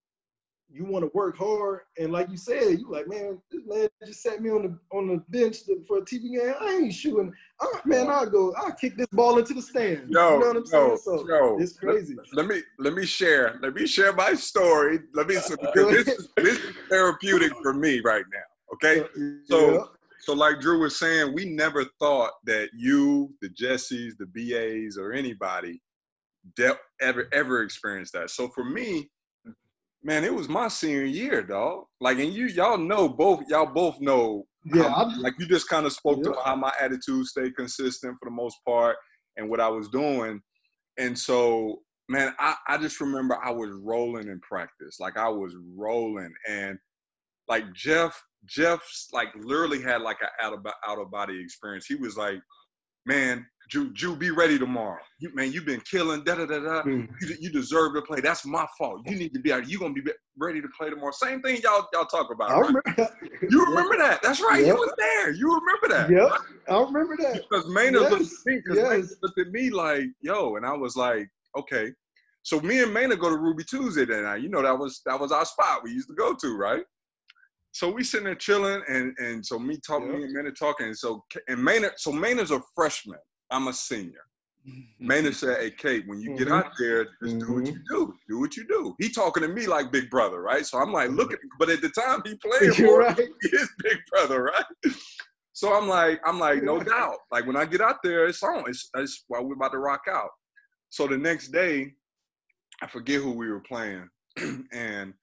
you want to work hard, and like you said, you like, man, this man just sat me on the on the bench for a T V game. I ain't shooting. I, man, I'll go. I'll kick this ball into the stand. Yo, you know what I'm saying? Yo, so yo, it's crazy. Let, let me let me share. Let me share my story. Let me so, because this is this is therapeutic for me right now. Okay, so. Yeah. So like Drew was saying, we never thought that you, the Jessies, the B As, or anybody de- ever, ever experienced that. So for me, man, it was my senior year, dog. Like, and you, y'all know both, y'all both know, yeah. How, like you just kind of spoke yeah. to how my attitude stayed consistent for the most part and what I was doing. And so, man, I, I just remember I was rolling in practice. Like I was rolling, and like Jeff, Jeff's like literally had like an out of out of body experience. He was like, "Man, Jew, Jew, be ready tomorrow. You, man, you've been killing. Da da da da. Mm. You, you deserve to play. That's my fault. You need to be out. You gonna be ready to play tomorrow." Same thing y'all y'all talk about. I Right? remember. You remember that? That's right. Yep. You was there. You remember that? Yep, I remember that. Because Maynard yes. looked at me. Because yes. Maynard looked at me like, "Yo," and I was like, "Okay." So me and Maynard go to Ruby Tuesday that night. You know that was that was our spot we used to go to, right? So we sitting there chilling, and and so me talking, yep. me and Maynard talking, and so and Maynard, so Maynard's a freshman. I'm a senior. Maynard said, "Hey, Kate, when you mm-hmm. get out there, just mm-hmm. do what you do. Do what you do." He talking to me like big brother, right? So I'm like, look at, but at the time he playing for right. his big brother, right? So I'm like, I'm like, no doubt. Like when I get out there, it's on. It's, it's while we're about to rock out. So the next day, I forget who we were playing, and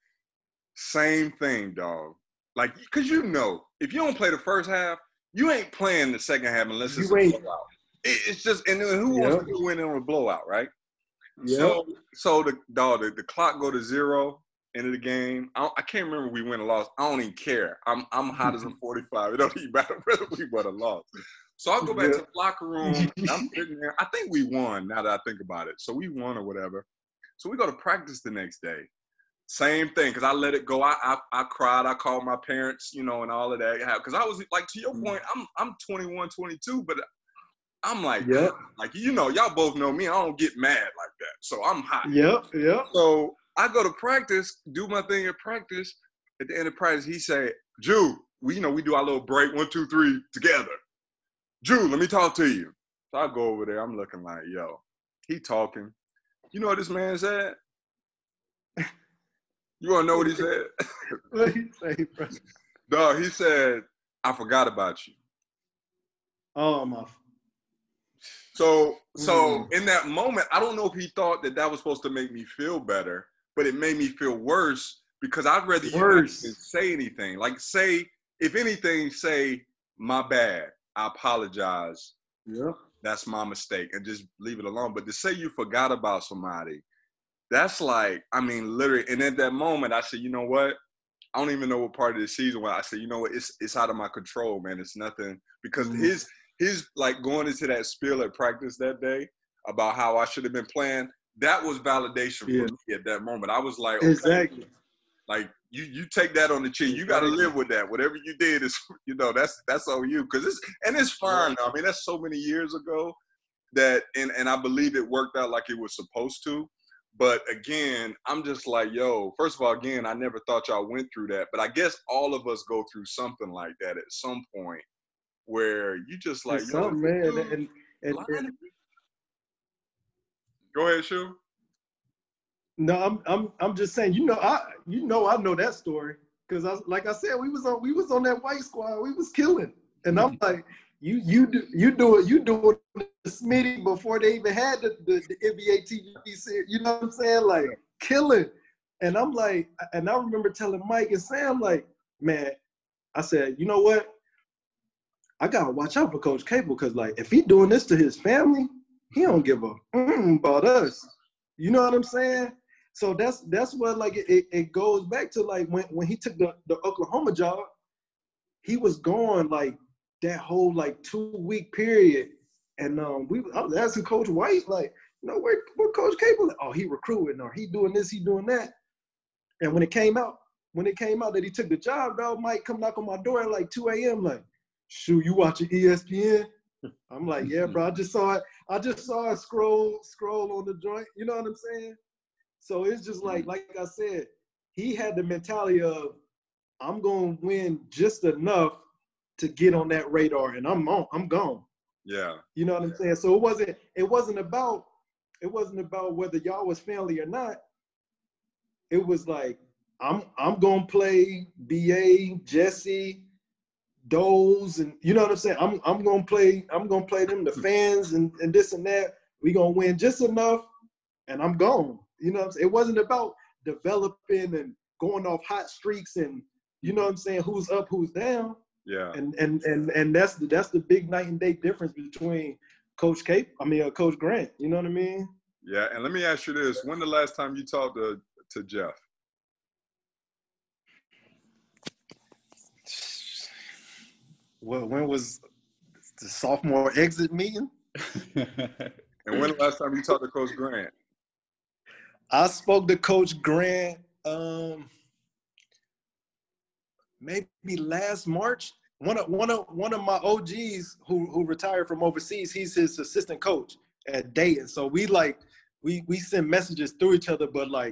same thing, dog. Like, because you know, if you don't play the first half, you ain't playing the second half unless it's you a ain't. blowout. It, it's just, and who yep. wants to win on a blowout, right? Yep. So, so the dog, the, the clock go to zero, end of the game. I, I can't remember if we win or lost. I don't even care. I'm I'm hot as a forty-five. It don't even matter whether we won or lost. So I'll go back yeah. to the locker room. And I'm sitting there. I think we won now that I think about it. So we won or whatever. So we go to practice the next day. Same thing, because I let it go. I, I I cried. I called my parents, you know, and all of that. Because I was, like, to your point, I'm I'm twenty-one, twenty-two, but I'm like, yep. like, you know, y'all both know me. I don't get mad like that. So I'm hot. Yep, yep. So I go to practice, do my thing at practice. At the end of practice, he said, "Jew, we, you know, we do our little break, one, two, three, together. Jew, let me talk to you." So I go over there. I'm looking like, yo, he talking. You know what this man said? You want to know what he said? What did he say, bro? Dog, he said, "I forgot about you." Oh, my. So, so mm. in that moment, I don't know if he thought that that was supposed to make me feel better, but it made me feel worse because I'd rather you not even say anything. Like, say, if anything, say, "My bad. I apologize. Yeah. That's my mistake," and just leave it alone. But to say you forgot about somebody, that's like, I mean, literally. And at that moment, I said, you know what? I don't even know what part of the season where I said, you know what? It's it's out of my control, man. It's nothing. Because mm. his, his like, going into that spiel at practice that day about how I should have been playing, that was validation yeah. for me at that moment. I was like, okay, exactly. Like, you you take that on the chin. You got to live with that. Whatever you did is, you know, that's that's on you. Because it's, and it's fine. I mean, that's so many years ago that, and, and I believe it worked out like it was supposed to. But again, I'm just like, yo, first of all, again, I never thought y'all went through that. But I guess all of us go through something like that at some point where you just like, it's yo, something, man. And, and, and, Go ahead, Shu. No, I'm I'm I'm just saying, you know, I you know I know that story. Cause I like I said, we was on we was on that white squad, we was killing. And I'm like, you you do you do it, you do it the Smitty before they even had the, the, the N B A T V series, you know what I'm saying? Like killing. And I'm like, and I remember telling Mike and Sam, like, man, I said, you know what? I gotta watch out for Coach Capel, because like if he doing this to his family, he don't give a mm about us. You know what I'm saying? So that's that's what like it, it goes back to like when, when he took the, the Oklahoma job, he was gone like that whole like two week period. And um we I was asking Coach White, like, you know, where where Coach Capel? Oh, he recruiting, or he doing this, he doing that. And when it came out, when it came out that he took the job, dog, Mike come knock on my door at like two A M like, shoot, you watching E S P N? I'm like, yeah, bro. I just saw it. I just saw it scroll, scroll on the joint. You know what I'm saying? So it's just like, like I said, he had the mentality of, I'm gonna win just enough to get on that radar, and I'm on, I'm gone. Yeah. You know what I'm saying? So it wasn't, it wasn't about, it wasn't about whether y'all was family or not. It was like, I'm, I'm gonna play B A, Jesse, Doles, and you know what I'm saying? I'm I'm gonna play, I'm gonna play them, the fans and, and this and that. We gonna win just enough, and I'm gone. You know what I'm saying? It wasn't about developing and going off hot streaks and you know what I'm saying, who's up, who's down. Yeah. And and and and that's the that's the big night and day difference between Coach Cape, I mean uh, Coach Grant. You know what I mean? Yeah. And let me ask you this: when the last time you talked to to Jeff? Well, when was the sophomore exit meeting? And when the last time you talked to Coach Grant? I spoke to Coach Grant um, maybe last March. One of one of one of my O Gs who who retired from overseas, he's his assistant coach at Dayton. So we like we we send messages through each other, but like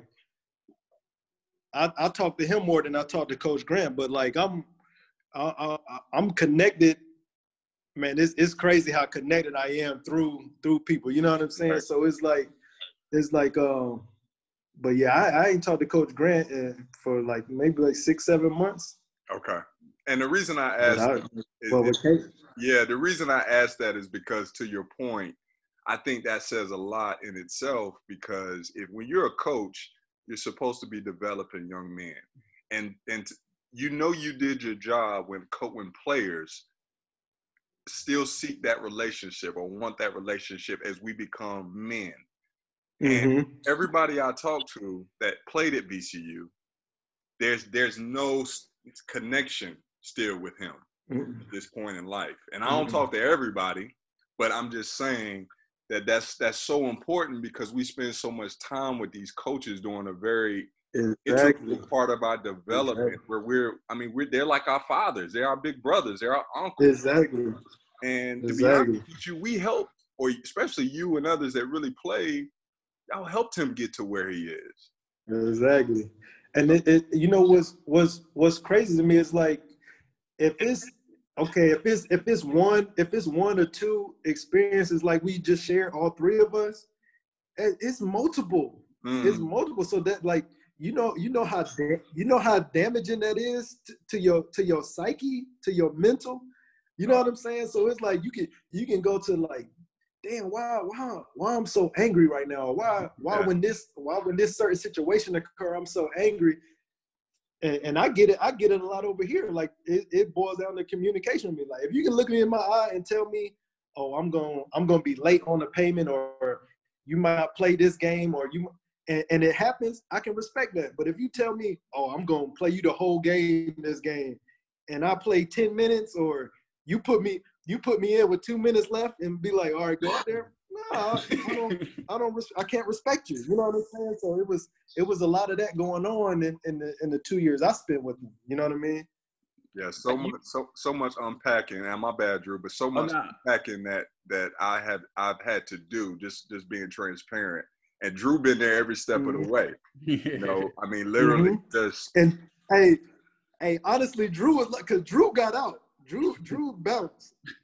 I I talk to him more than I talk to Coach Grant. But like I'm I, I, I'm connected. Man, it's it's crazy how connected I am through through people. You know what I'm saying? Right. So it's like it's like um. But yeah, I, I ain't talked to Coach Grant uh, for like maybe like six, seven months. Okay. And the reason I asked, I, is, well, is, okay. yeah, the reason I asked that is because, to your point, I think that says a lot in itself. Because if when you're a coach, you're supposed to be developing young men, and and you know you did your job when co- when players still seek that relationship or want that relationship as we become men. And Mm-hmm. everybody I talked to that played at B C U, there's there's no connection still with him Mm-hmm. at this point in life. And I don't talk to everybody, but I'm just saying that that's that's so important because we spend so much time with these coaches doing a very Exactly. integral part of our development, exactly. where we're, I mean, we're they're like our fathers, they're our big brothers, they're our uncles. Exactly. And to exactly. be honest with you, we help, or especially you and others that really play, y'all helped him get to where he is. Exactly. And it, it you know what's what's what's crazy to me is like if it's okay, if it's if it's one if it's one or two experiences like we just shared, all three of us, it's multiple. Mm. It's multiple. So that like you know you know how da- you know how damaging that is to, to your to your psyche, to your mental. You know what I'm saying? So it's like you can you can go to like, damn, why, why, why I'm so angry right now? Why, why yeah. when this, why when this certain situation occur, I'm so angry. And, and I get it, I get it a lot over here. Like it, it boils down to communication with me. Like if you can look me in my eye and tell me, oh, I'm going, I'm going to be late on the payment, or you might not play this game, or you, and, and it happens, I can respect that. But if you tell me, oh, I'm going to play you the whole game, this game, and I play ten minutes, or you put me, you put me in with two minutes left and be like, all right, go out there. No, I don't, I don't, I can't respect you. You know what I'm saying? So it was, it was a lot of that going on in, in the, in the two years I spent with him. You know what I mean? Yeah. So much, so, so much unpacking, and my bad, Drew, but so much oh, nah. unpacking that, that I had, I've had to do just, just being transparent. And Drew been there every step mm-hmm. of the way. You know, I mean, literally mm-hmm. just. And hey, hey, honestly, Drew was like, cause Drew got out. Drew, Drew bounced.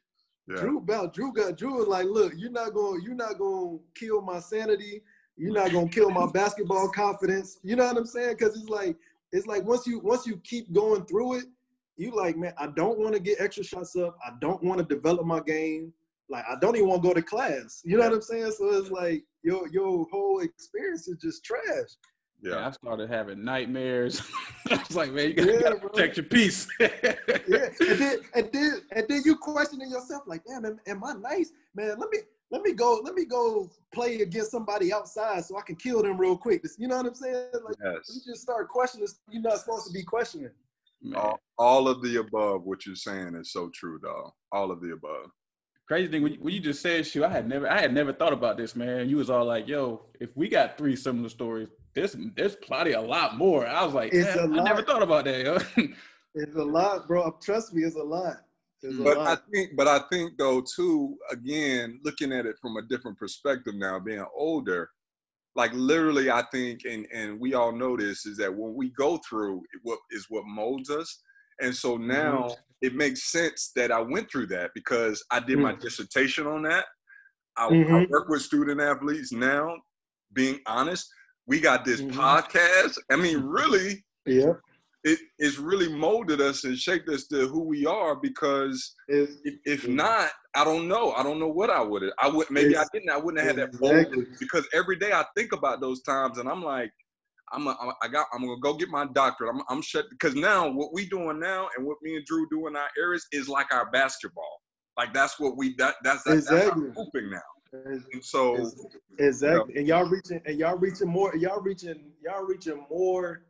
Yeah. Drew about Drew got Drew was like, look, you're not going you're not going to kill my sanity. You're not going to kill my basketball confidence. You know what I'm saying? Cuz it's like it's like once you once you keep going through it, you like, man, I don't want to get extra shots up. I don't want to develop my game. Like I don't even want to go to class. You know what I'm saying? So it's like your your whole experience is just trash. Yeah, yeah I started having nightmares. I was like, man, you gotta, yeah, gotta protect your peace. yeah, and then and then and then you questioning yourself, like, damn, am, am I nice, man? Let me let me go let me go play against somebody outside so I can kill them real quick. You know what I'm saying? Like, yes. you just start questioning. You're not supposed to be questioning. All, all of the above. What you're saying is so true, dog. All of the above. Crazy thing, when you, when you just said, shoot, I had never, I had never thought about this, man. You was all like, yo, if we got three similar stories, there's, there's probably a lot more. I was like, it's a I lot. never thought about that, yo. It's a lot, bro. Trust me, it's a lot. It's a but lot. I think, but I think though, too, again, looking at it from a different perspective now, being older, like literally, I think, and and we all know this, is that when we go through what is what molds us. And so now mm-hmm. it makes sense that I went through that because I did mm-hmm. my dissertation on that. I, mm-hmm. I work with student athletes now. Being honest, we got this mm-hmm. podcast. I mean, really, yeah, it, it's really molded us and shaped us to who we are because if, if not, I don't know. I don't know what I would have. I would maybe I didn't. I wouldn't have had that exactly. boldness because every day I think about those times and I'm like, I'm a, I got I'm gonna go get my doctorate. I'm I'm shut because now what we doing now and what me and Drew do in our areas is like our basketball. Like that's what we that that's that, exactly. that's our hooping now. And so exactly, you know, and y'all reaching and y'all reaching more. Y'all reaching y'all reaching more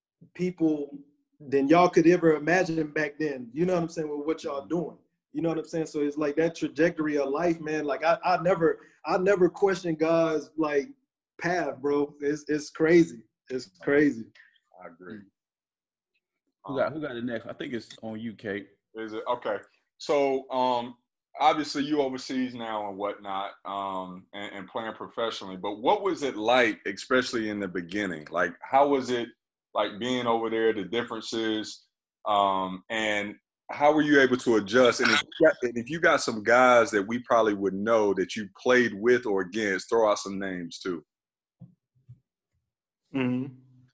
people than y'all could ever imagine back then. You know what I'm saying with what y'all doing. You know what I'm saying. So it's like that trajectory of life, man. Like I I never I never questioned God's like path, bro. It's it's crazy. It's crazy. I agree. Who got who got the next? I think it's on you, Kate. Is it okay? So, um, obviously you overseas now and whatnot, um, and, and playing professionally. But what was it like, especially in the beginning? Like, how was it like being over there? The differences, um, and how were you able to adjust? And if, you got, and if you got some guys that we probably would know that you played with or against, throw out some names too. Mm-hmm.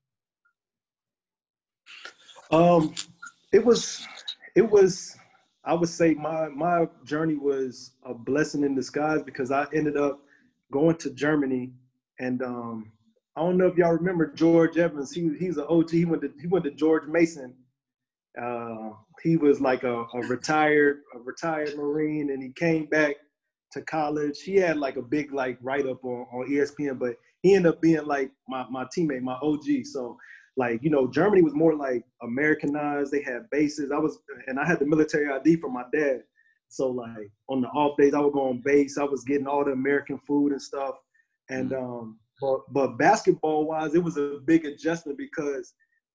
Um, it was, it was, I would say my, my journey was a blessing in disguise because I ended up going to Germany and, um, I don't know if y'all remember George Evans. He, he's an O G. He went to, he went to George Mason. Uh, he was like a, a retired, a retired Marine and he came back to college. He had like a big like write-up on, on E S P N, but he ended up being like my, my teammate, my O G. So like, you know, Germany was more like Americanized. They had bases. I was, and I had the military I D from my dad. So like on the off days, I would go on base. I was getting all the American food and stuff. And, um, but, but basketball wise, it was a big adjustment because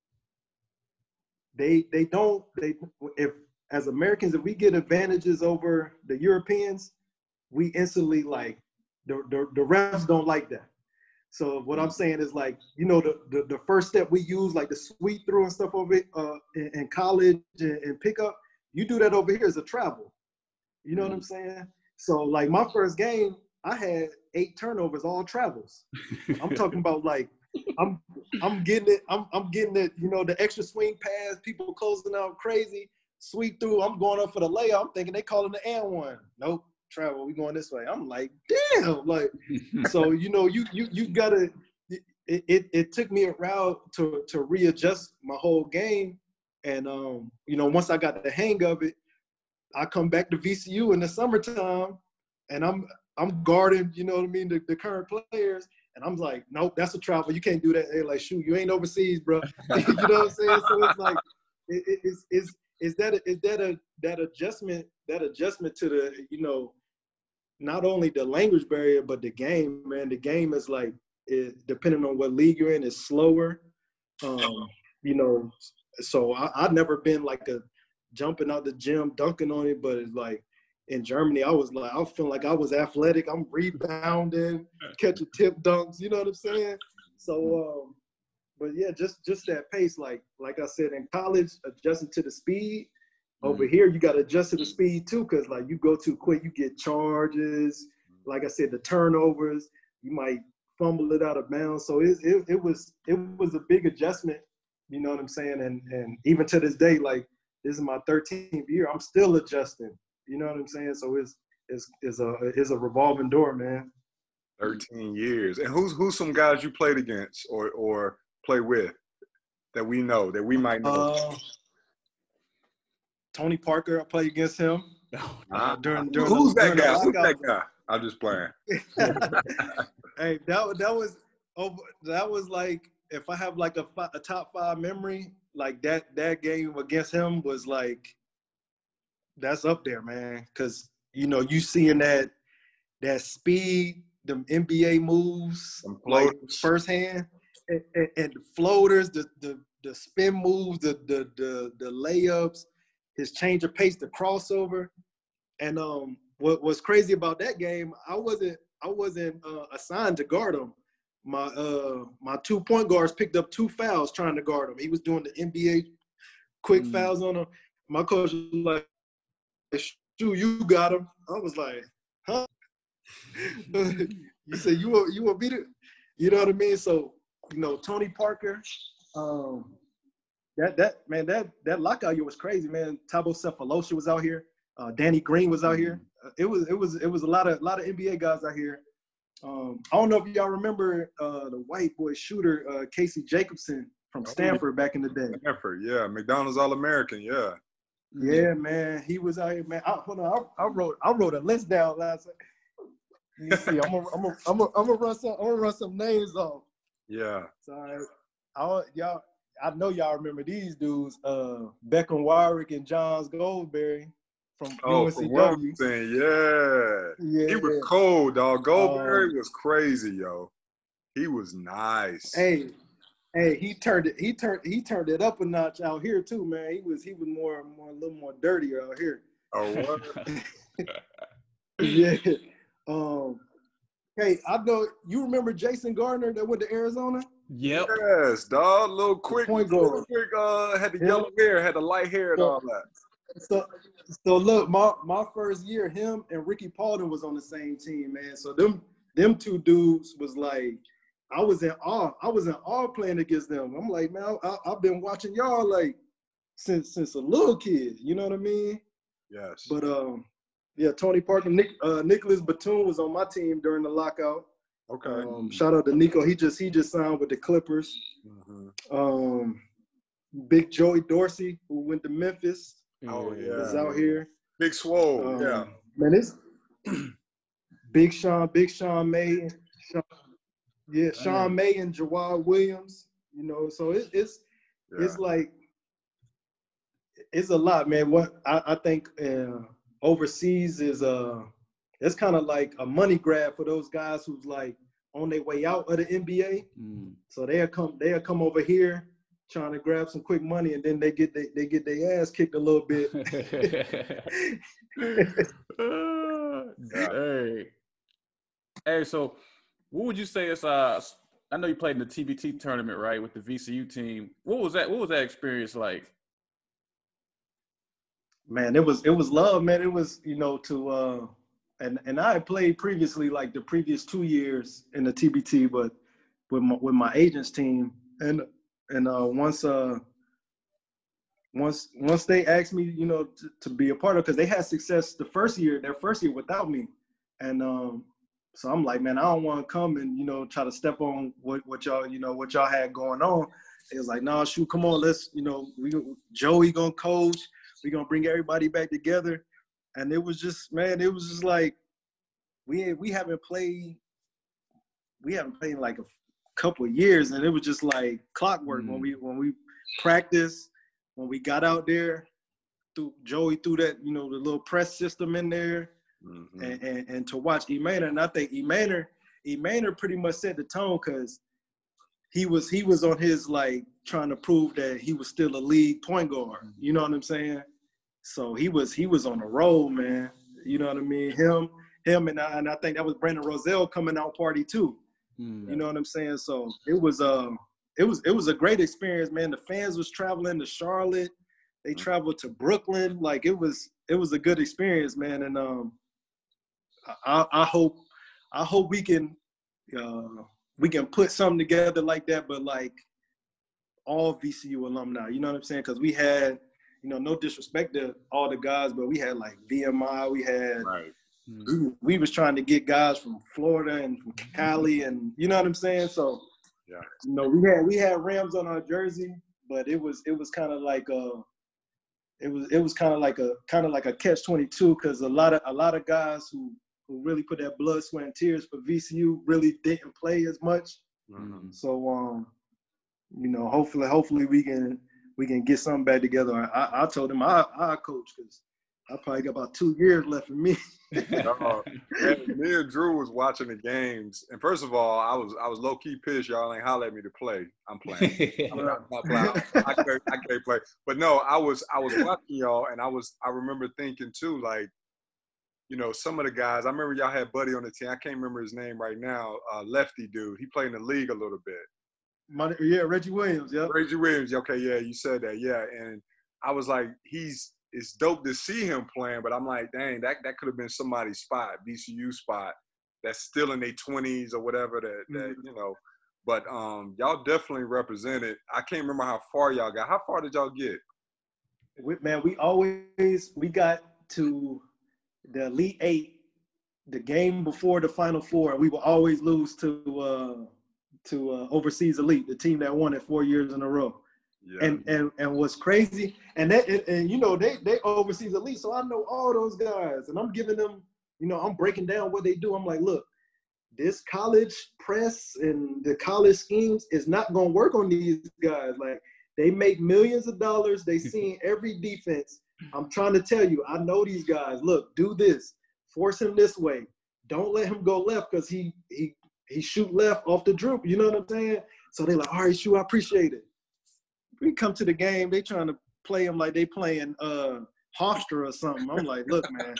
they, they don't, they, if as Americans, if we get advantages over the Europeans, we instantly like, the, the, the refs don't like that. So what I'm saying is like, you know, the, the, the first step we use, like the sweep through and stuff over uh, in, in college and, and pickup, you do that over here as a travel. You know what I'm saying? So like my first game, I had eight turnovers, all travels. I'm talking about like, I'm I'm getting it, I'm I'm getting it, you know, the extra swing pass, people closing out crazy, sweep through, I'm going up for the layup. I'm thinking they calling the and one. Nope. Travel, we going this way. I'm like, damn, like, so you know, you you you gotta. It, it it took me a while to to readjust my whole game, and um, you know, once I got the hang of it, I come back to V C U in the summertime, and I'm I'm guarding, you know what I mean, the, the current players, and I'm like, nope, that's a travel. You can't do that. They're like, shoot, you ain't overseas, bro. You know what I'm saying? So it's like, it, it, it's it's is that a, is that a that adjustment that adjustment to the, you know, not only the language barrier, but the game, man. The game is like, it, depending on what league you're in, is slower. Um, you know, so I, I've never been like a jumping out the gym, dunking on it, but it's like in Germany, I was like, I was feeling like I was athletic. I'm rebounding, catching tip dunks, you know what I'm saying? So, um, but yeah, just just that pace, like like I said, in college, adjusting to the speed, Over here, you got to adjust to the speed too, because like you go too quick, you get charges. Like I said, the turnovers, you might fumble it out of bounds. So it it, it was it was a big adjustment. You know what I'm saying? And and even to this day, like this is my thirteenth year, I'm still adjusting. You know what I'm saying? So it's it's it's a it's a revolving door, man. thirteen years. And who's who's some guys you played against or or play with that we know that we might know? Uh, Tony Parker, I played against him. Uh, during, during who's the, that during guy? Who's that guy? I'm just playing. Hey, that that was over. That was like if I have like a, a top five memory, like that that game against him was like that's up there, man. Because you know you seeing that that speed, them N B A moves, like firsthand, and, and, and the floaters, the the the spin moves, the the the the layups, his change of pace, the crossover, and um, what was crazy about that game, I wasn't I wasn't uh, assigned to guard him. My uh my two point guards picked up two fouls trying to guard him. He was doing the N B A quick mm. fouls on him. My coach was like, "Shoot, you got him." I was like, "Huh?" You said you will you will beat it. You know what I mean? So you know Tony Parker. Um, that that man that that lockout year was crazy, man. Thabo Sefolosha was out here. Uh, Danny Green was out here. Uh, it was it was it was a lot of a lot of N B A guys out here. Um, I don't know if y'all remember uh, the white boy shooter uh, Casey Jacobson from Stanford back in the day. Stanford, yeah, McDonald's All-American, yeah. Yeah, man, he was out here, man. I, hold on, I, I wrote I wrote a list down last night. Let me see. I'm gonna I'm gonna I'm gonna I'm gonna run some I'm gonna run some names off. Yeah. Sorry, I y'all. I know y'all remember these dudes, uh, Beckham Warwick and Johns Goldberry from oh, U N C W. From yeah. yeah. He was cold, dog. Goldberry um, was crazy, yo. He was nice. Hey, hey, he turned it. He turned. He turned it up a notch out here too, man. He was. He was more, more, a little more dirtier out here. Oh, what? Yeah. Um. Hey, I know you remember Jason Gardner that went to Arizona. Yep. Yes, dog. Little quick, point little quick. Uh, had the yeah. yellow hair, had the light hair, and so, all that. So, so look, my my first year, him and Ricky Paulding was on the same team, man. So them them two dudes was like, I was in awe. I was in awe playing against them. I'm like, man, I, I've been watching y'all like since since a little kid. You know what I mean? Yes. But um, yeah, Tony Parker, Nick, uh, Nicholas Batum was on my team during the lockout. Okay. Um, shout out to Nico. He just he just signed with the Clippers. Mm-hmm. Um, Big Joey Dorsey, who went to Memphis. Oh yeah. Was out here. Big Swole. Um, yeah. Man, it's Big Sean, Big Sean May. Sean, yeah, Sean mm. May and Jawad Williams. You know, so it, it's yeah. it's like it's a lot, man. What I, I think uh, overseas is uh it's kind of like a money grab for those guys who's like on their way out of the N B A. Mm. So they'll come they'll come over here trying to grab some quick money, and then they get they, they get their ass kicked a little bit. Hey, hey. So, what would you say is uh? I know you played in the T B T tournament, right, with the V C U team. What was that? What was that experience like? Man, it was it was love, man. It was you know to uh, and and I had played previously, like the previous two years in the T B T, but with my, with my agents team, and and uh, once uh once once they asked me, you know, to, to be a part of, because they had success the first year, their first year without me, and um, so I'm like, man, I don't want to come and you know try to step on what what y'all you know what y'all had going on. It was like, no, nah, shoot, come on, let's you know we Joey gonna coach. We're going to bring everybody back together. And it was just, man, it was just like, we we haven't played, we haven't played in like a couple of years. And it was just like clockwork mm. when we when we practiced, when we got out there, through Joey threw that, you know, the little press system in there. Mm-hmm. and, and, and to watch Emaner. And I think Emaner, Emaner pretty much set the tone because he was, he was on his, like, trying to prove that he was still a league point guard. You know what I'm saying? So he was he was on a roll, man. You know what I mean? Him, him, and I, and I think that was Brandon Roselle coming out party too. Mm-hmm. You know what I'm saying? So it was uh it was it was a great experience, man. The fans was traveling to Charlotte. they traveled to Brooklyn. Like it was it was a good experience, man. And um, I, I hope I hope we can uh, we can put something together like that, but like all V C U alumni. You know what I'm saying? Because we had, you know, no disrespect to all the guys, but we had like V M I, we had. Right. We, we was trying to get guys from Florida and from Cali, and you know what I'm saying. So, yeah, you know, we had we had Rams on our jersey, but it was it was kind of like a, it was it was kind of like a kind of like a catch twenty-two because a lot of a lot of guys who who really put that blood, sweat, and tears for V C U really didn't play as much. Mm-hmm. So, um, you know, hopefully hopefully we can we can get something back together. I I told him I I coach because I probably got about two years left for me. uh, man, me and Drew was watching the games, and first of all, I was I was low key pissed. Y'all ain't holler at me to play. I'm playing. I'm not, not playing. I can't, I can't play. But no, I was I was watching y'all, and I was I remember thinking too, like, you know, some of the guys. I remember y'all had Buddy on the team. I can't remember his name right now. Uh, lefty dude. He played in the league a little bit. My, yeah, Reggie Williams. Yeah. Reggie Williams. Okay, yeah, you said that. Yeah, and I was like, he's. It's dope to see him playing, but I'm like, dang, that, that could have been somebody's spot, V C U spot, that's still in their twenties or whatever that, that mm-hmm. you know. But um, y'all definitely represented. I can't remember how far y'all got. How far did y'all get? We, man, we always, we got to the Elite Eight, the game before the Final Four. We will always lose to uh, to uh, Overseas Elite, the team that won it four years in a row. Yeah. And and and what's crazy, and that and, and you know they they Overseas Elite, so I know all those guys, and I'm giving them, you know, I'm breaking down what they do. I'm like, look, this college press and the college schemes is not gonna work on these guys. Like they make millions of dollars, they seeing every defense. I'm trying to tell you, I know these guys. Look, do this, force him this way. Don't let him go left because he he he shoot left off the droop. You know what I'm saying? So they're like, all right, shoot, I appreciate it. We come to the game, they trying to play them like they playing uh, Hofstra or something. I'm like, look, man.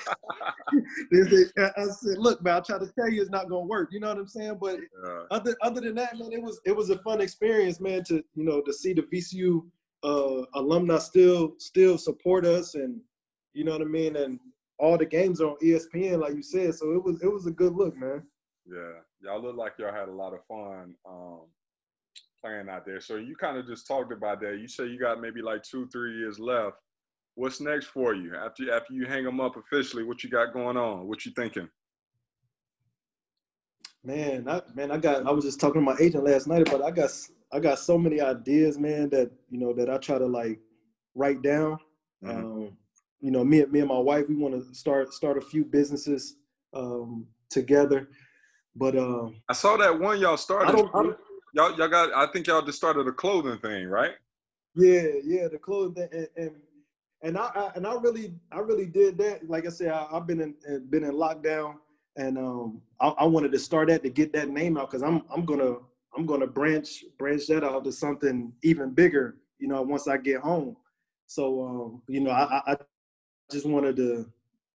I said, look, man, I try to tell you it's not gonna work. You know what I'm saying? But yeah. other other than that, man, it was it was a fun experience, man. To you know to see the V C U uh, alumni still still support us, and you know what I mean. And all the games are on E S P N, like you said. So it was it was a good look, man. Yeah, y'all look like y'all had a lot of fun. Um, playing out there. So you kind of just talked about that. You say you got maybe like two, three years left. What's next for you after after you hang them up officially? What you got going on? What you thinking? Man, I, man, I got. I was just talking to my agent last night about. It. I got I got so many ideas, man. That you know that I try to like write down. Mm-hmm. Um, you know, me and me and my wife, we want to start start a few businesses um, together. But um, I saw that one y'all started. I don't, I don't, Y'all, y'all got. I think y'all just started a clothing thing, right? Yeah, yeah, the clothing thing, and and, and I, I and I really, I really did that. Like I said, I, I've been in been in lockdown, and um, I, I wanted to start that to get that name out because I'm I'm gonna I'm gonna branch branch that out to something even bigger. You know, once I get home. So um, you know, I, I just wanted to,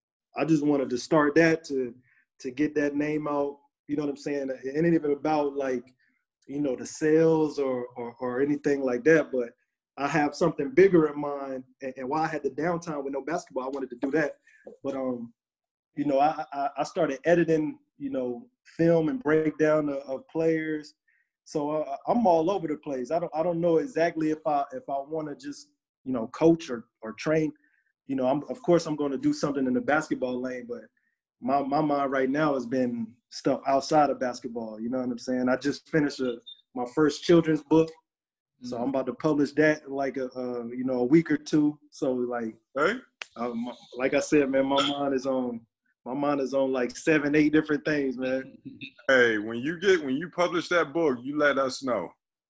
I just wanted to start that to to get that name out. You know what I'm saying? It ain't even about like, you know, the sales or, or or anything like that, but I have something bigger in mind. And, and while I had the downtime with no basketball, I wanted to do that. But um, you know, I I, I started editing, you know, film and breakdown of, of players. So uh, I'm all over the place. I don't I don't know exactly if I if I want to just, you know, coach or or train. You know, I'm of course I'm going to do something in the basketball lane, but my my mind right now has been stuff outside of basketball. You know what I'm saying? I just finished a, my first children's book, so I'm about to publish that in like a, a you know a week or two. So like, hey, um, like I said, man, my mind is on my mind is on like seven, eight different things, man. Hey, when you get when you publish that book, you let us know.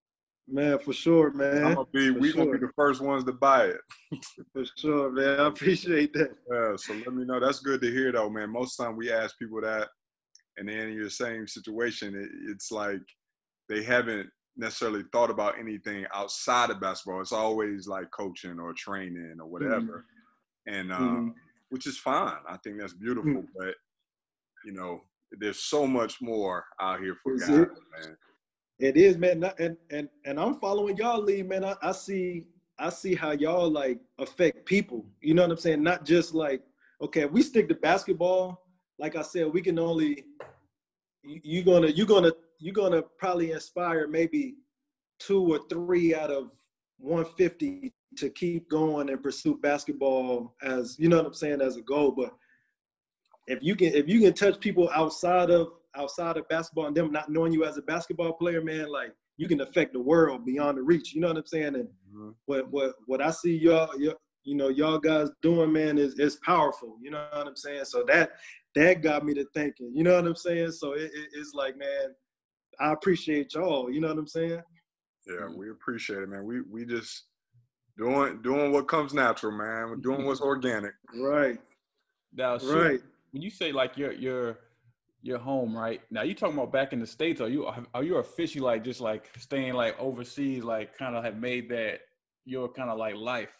Man, for sure, man. I'm gonna be for we sure. gonna be the first ones to buy it. For sure, man. I appreciate that. Yeah, so let me know. That's good to hear, though, man. Most of the time we ask people that, and then in your same situation, it, it's like they haven't necessarily thought about anything outside of basketball. It's always like coaching or training or whatever, mm-hmm. and uh, mm-hmm. which is fine. I think that's beautiful, mm-hmm. but you know, there's so much more out here for is guys, it? man. It is, man, and and and I'm following y'all lead, man. I, I see I see how y'all like affect people. You know what I'm saying? Not just like, okay, if we stick to basketball, like I said, we can only you're gonna you're gonna you're gonna probably inspire maybe two or three out of one hundred fifty to keep going and pursue basketball as, you know what I'm saying, as a goal. But if you can if you can touch people outside of outside of basketball and them not knowing you as a basketball player, man, like you can affect the world beyond the reach. You know what I'm saying? And mm-hmm. what what what I see y'all, y'all you know y'all guys doing, man, is is powerful. You know what I'm saying? So that that got me to thinking. You know what I'm saying? So it, it, it's like, man, I appreciate y'all. You know what I'm saying? Yeah, we appreciate it, man. We we just doing doing what comes natural, man. We're doing what's organic. Right. Now, so right. When you say like your your your home, right? Now you talking about back in the States? Are you are you officially like just like staying like overseas, like kind of have made that your kind of like life?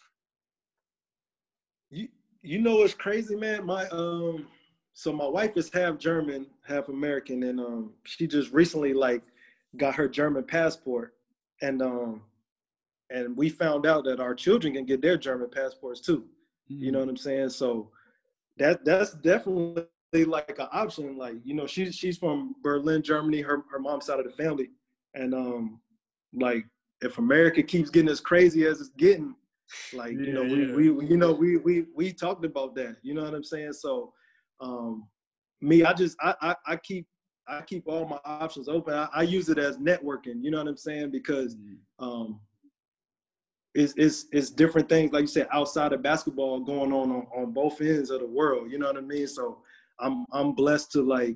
You you know what's crazy, man? My um, so my wife is half German, half American, and um, she just recently like got her German passport, and um, and we found out that our children can get their German passports too. Mm-hmm. You know what I'm saying? So that that's definitely like an option. Like, you know, she's she's from Berlin, Germany, her her mom's side of the family. And um like if America keeps getting as crazy as it's getting, like, yeah, you know, yeah. we we you know, we we we talked about that. You know what I'm saying? So um me, I just I I, I keep I keep all my options open. I, I use it as networking, you know what I'm saying? Because um It's, it's, it's different things, like you said, outside of basketball going on, on on both ends of the world. You know what I mean? So I'm I'm blessed to like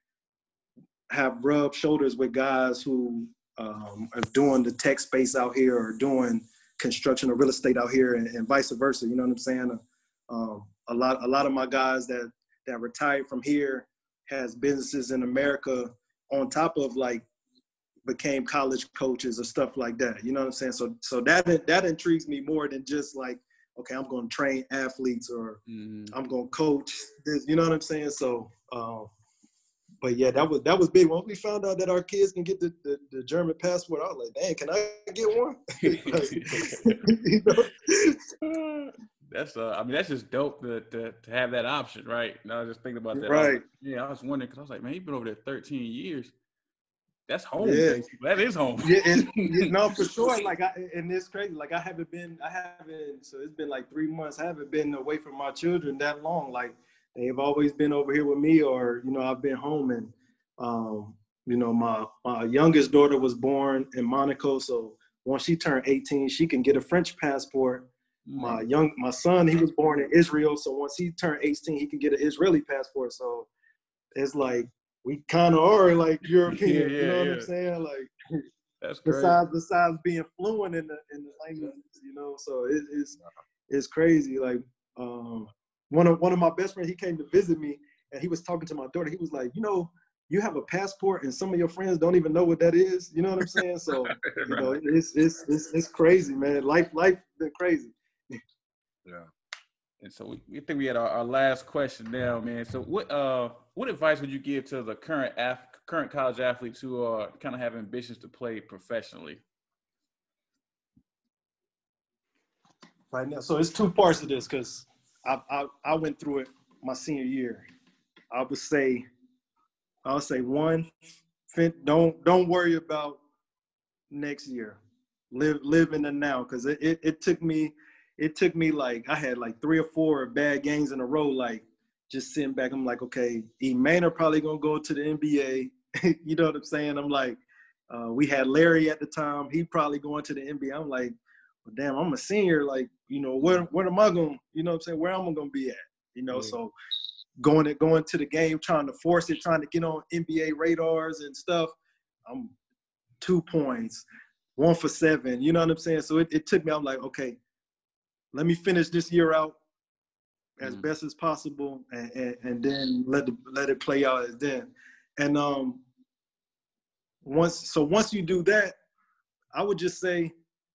have rubbed shoulders with guys who um, are doing the tech space out here or doing construction or real estate out here, and, and vice versa. You know what I'm saying? Um, a lot a lot of my guys that that retired from here has businesses in America on top of like became college coaches or stuff like that. You know what I'm saying? So so that that intrigues me more than just like, okay, I'm going to train athletes or mm-hmm. I'm going to coach this. You know what I'm saying? So, um, but yeah, that was that was big. Once we found out that our kids can get the, the, the German passport, I was like, dang, can I get one? You know? That's uh, I mean, that's just dope to, to to have that option, right? And I was just thinking about that. Right. I like, yeah, I was wondering because I was like, man, you've been over there thirteen years. That's home. Yeah. Basically. That is home. Yeah, and, you know, for sure. Like, I, and it's crazy. Like, I haven't been, I haven't, so it's been like three months. I haven't been away from my children that long. Like, they've always been over here with me, or, you know, I've been home. And, um, you know, my, my youngest daughter was born in Monaco. So once she turned eighteen, she can get a French passport. Mm-hmm. My young, my son, he was born in Israel. So once he turned eighteen, he can get an Israeli passport. So it's like, we kind of are like European, yeah, yeah, you know what yeah. I'm saying? Like, that's great. Besides, besides being fluent in the in the language, you know. So it, it's it's crazy. Like, um, one of one of my best friends, he came to visit me, and he was talking to my daughter. He was like, you know, you have a passport, and some of your friends don't even know what that is. You know what I'm saying? So, you know, it's it's it's it's crazy, man. Life life been crazy. Yeah. And so we, we think we had our, our last question now, man. So what uh what advice would you give to the current af- current college athletes who are kind of have ambitions to play professionally? Right now, so it's two parts of this because I, I I went through it my senior year. I would say I would say one, don't don't worry about next year. Live live in the now, because it, it it took me. It took me like, I had like three or four bad games in a row, like just sitting back. I'm like, okay, Emmanuel probably going to go to the N B A. You know what I'm saying? I'm like, uh, we had Larry at the time. He probably going to the N B A. I'm like, well, damn, I'm a senior. Like, you know, where, where am I going, you know what I'm saying? Where am I going to be at? You know, yeah. So going to, going to the game, trying to force it, trying to get on N B A radars and stuff. I'm two points, one for seven. You know what I'm saying? So it, it took me, I'm like, okay, let me finish this year out as mm. best as possible, and, and, and then let the, let it play out as then. And um, once so once you do that, I would just say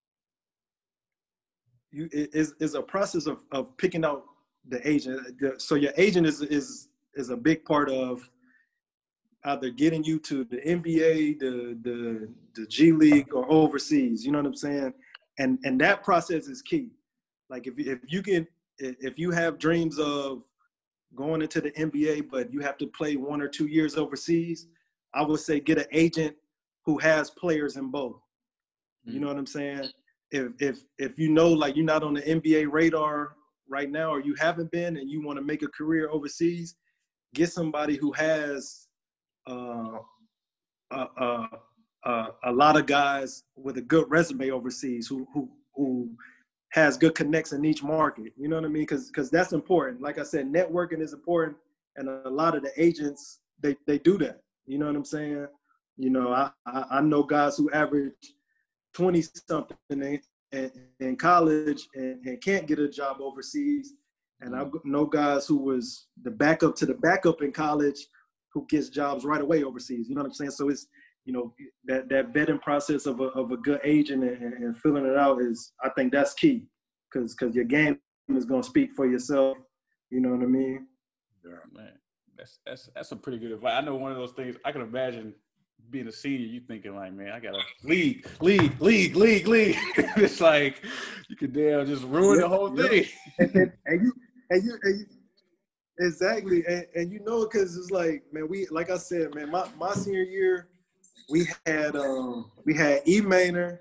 you it is is a process of of picking out the agent. So your agent is is is a big part of either getting you to the N B A, the the the G League, or overseas. You know what I'm saying? and and that process is key. Like if if you can, if you have dreams of going into the N B A, but you have to play one or two years overseas, I would say get an agent who has players in both. Mm. You know what I'm saying? If if if you know, like, you're not on the N B A radar right now, or you haven't been, and you want to make a career overseas, get somebody who has uh, a, a, a, a lot of guys with a good resume overseas who who who has good connects in each market. You know what I mean? Because because that's important. Like I said, networking is important, and a lot of the agents they they do that. You know what I'm saying? You know, I I, I know guys who average twenty something in, in, in college and, and can't get a job overseas. And I know guys who was the backup to the backup in college who gets jobs right away overseas. You know what I'm saying? So it's, you know, that, that vetting process of a, of a good agent and, and filling it out is, I think that's key, because because your game is going to speak for yourself. You know what I mean? Yeah, man, that's that's that's a pretty good advice. I know one of those things. I can imagine being a senior, you thinking like, man, I got to league, league, league, league, league. It's like you could damn just ruin yep, the whole yep. thing. And, and, and you, and you, and you, exactly, and, and you know, because it's like, man, we, like I said, man, my, my senior year, we had um, we had E. Maynor,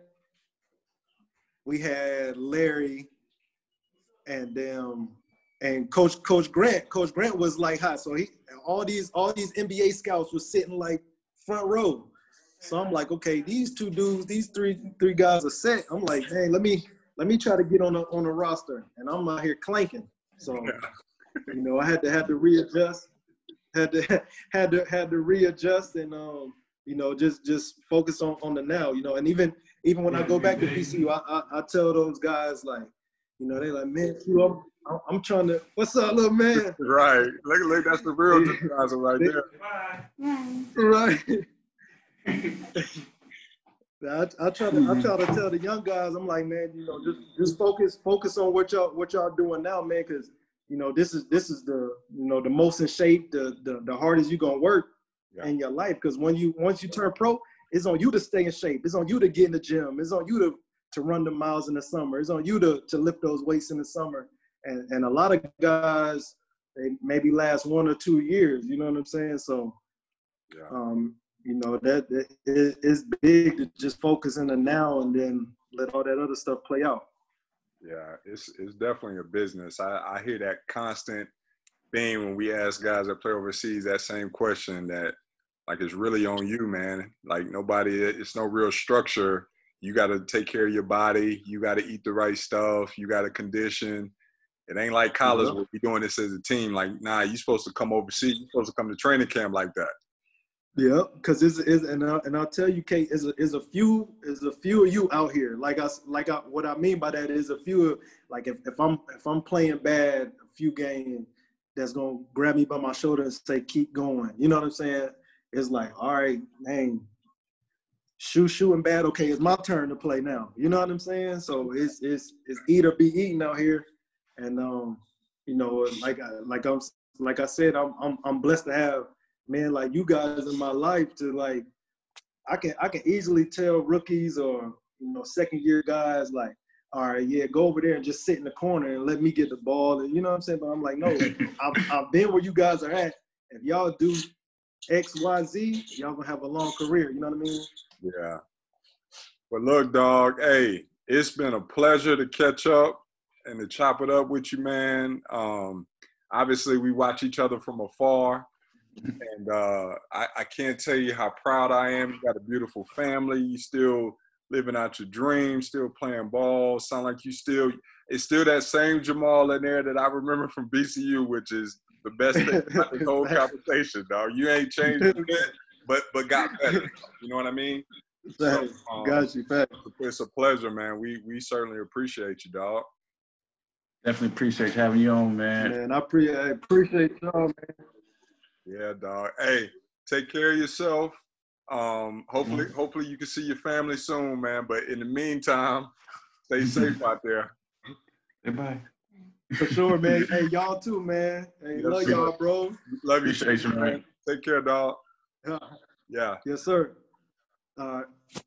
we had Larry, and um, and Coach Coach Grant. Coach Grant was like hot, so he all these all these N B A scouts were sitting like front row. So I'm like, okay, these two dudes, these three three guys are set. I'm like, hey, let me let me try to get on a on a roster, and I'm out here clanking. So, you know, I had to had to readjust, had to had to had to readjust, and um, you know, just just focus on, on the now, you know. And even even when I go back to B C U, I, I I tell those guys, like, you know, they like, man, you, I'm I'm trying to. What's up, little man? Right. Look, look, that's the real disguiser right there. Right. I, I try to I try to tell the young guys, I'm like, man, you know, just just focus focus on what y'all what y'all doing now, man, because, you know, this is this is the, you know, the most in shape, the the, the hardest you're gonna work yeah. in your life. Because when you once you turn pro, it's on you to stay in shape. It's on you to get in the gym. It's on you to to run the miles in the summer. It's on you to to lift those weights in the summer. And and a lot of guys, they maybe last one or two years. You know what I'm saying? So, yeah. um. You know, that, that it, it's big to just focus in the now and then let all that other stuff play out. Yeah, it's it's definitely a business. I, I hear that constant theme when we ask guys that play overseas that same question, that, like, it's really on you, man. Like, nobody, it's no real structure. You got to take care of your body. You got to eat the right stuff. You got to condition. It ain't like college, yeah. where we doing this as a team. Like, nah, you're supposed to come overseas. You're supposed to come to training camp like that. Yeah, because it's, it's and I, and I'll tell you, Kate, is a is a few is a few of you out here. Like I like I, what I mean by that is a few of, like, if, if I'm if I'm playing bad a few games, that's gonna grab me by my shoulder and say, keep going. You know what I'm saying? It's like, all right, man, shoe shooting bad. Okay, it's my turn to play now. You know what I'm saying? So it's it's it's eat or be eaten out here, and um, you know, like I, like I'm like I said, I'm I'm I'm blessed to have, man, like you guys in my life to, like, I can I can easily tell rookies or, you know, second year guys, like, all right, yeah, go over there and just sit in the corner and let me get the ball. And you know what I'm saying? But I'm like, no, I've, I've been where you guys are at. If y'all do X, Y, Z, y'all gonna have a long career. You know what I mean? Yeah. But look, dog, hey, it's been a pleasure to catch up and to chop it up with you, man. Um, obviously, we watch each other from afar. And uh, I, I can't tell you how proud I am. You got a beautiful family. You still living out your dreams, still playing ball. Sound like you still – it's still that same Jamal in there that I remember from B C U, which is the best thing about this whole conversation, dog. You ain't changed a bit, but, but got better. You know what I mean? So, um, got you. Thanks. It's a pleasure, man. We, we certainly appreciate you, dog. Definitely appreciate having you on, man. Man, I, pre- I appreciate y'all, man. Yeah, dog. Hey, take care of yourself. Um, hopefully, mm-hmm. hopefully you can see your family soon, man. But in the meantime, stay safe out there. Goodbye. For sure, man. Hey, y'all too, man. Hey, yes, love sir. Y'all, bro. Love you, appreciate you, man. man. Take care, dog. Yeah. Yeah. Yes, sir. All right.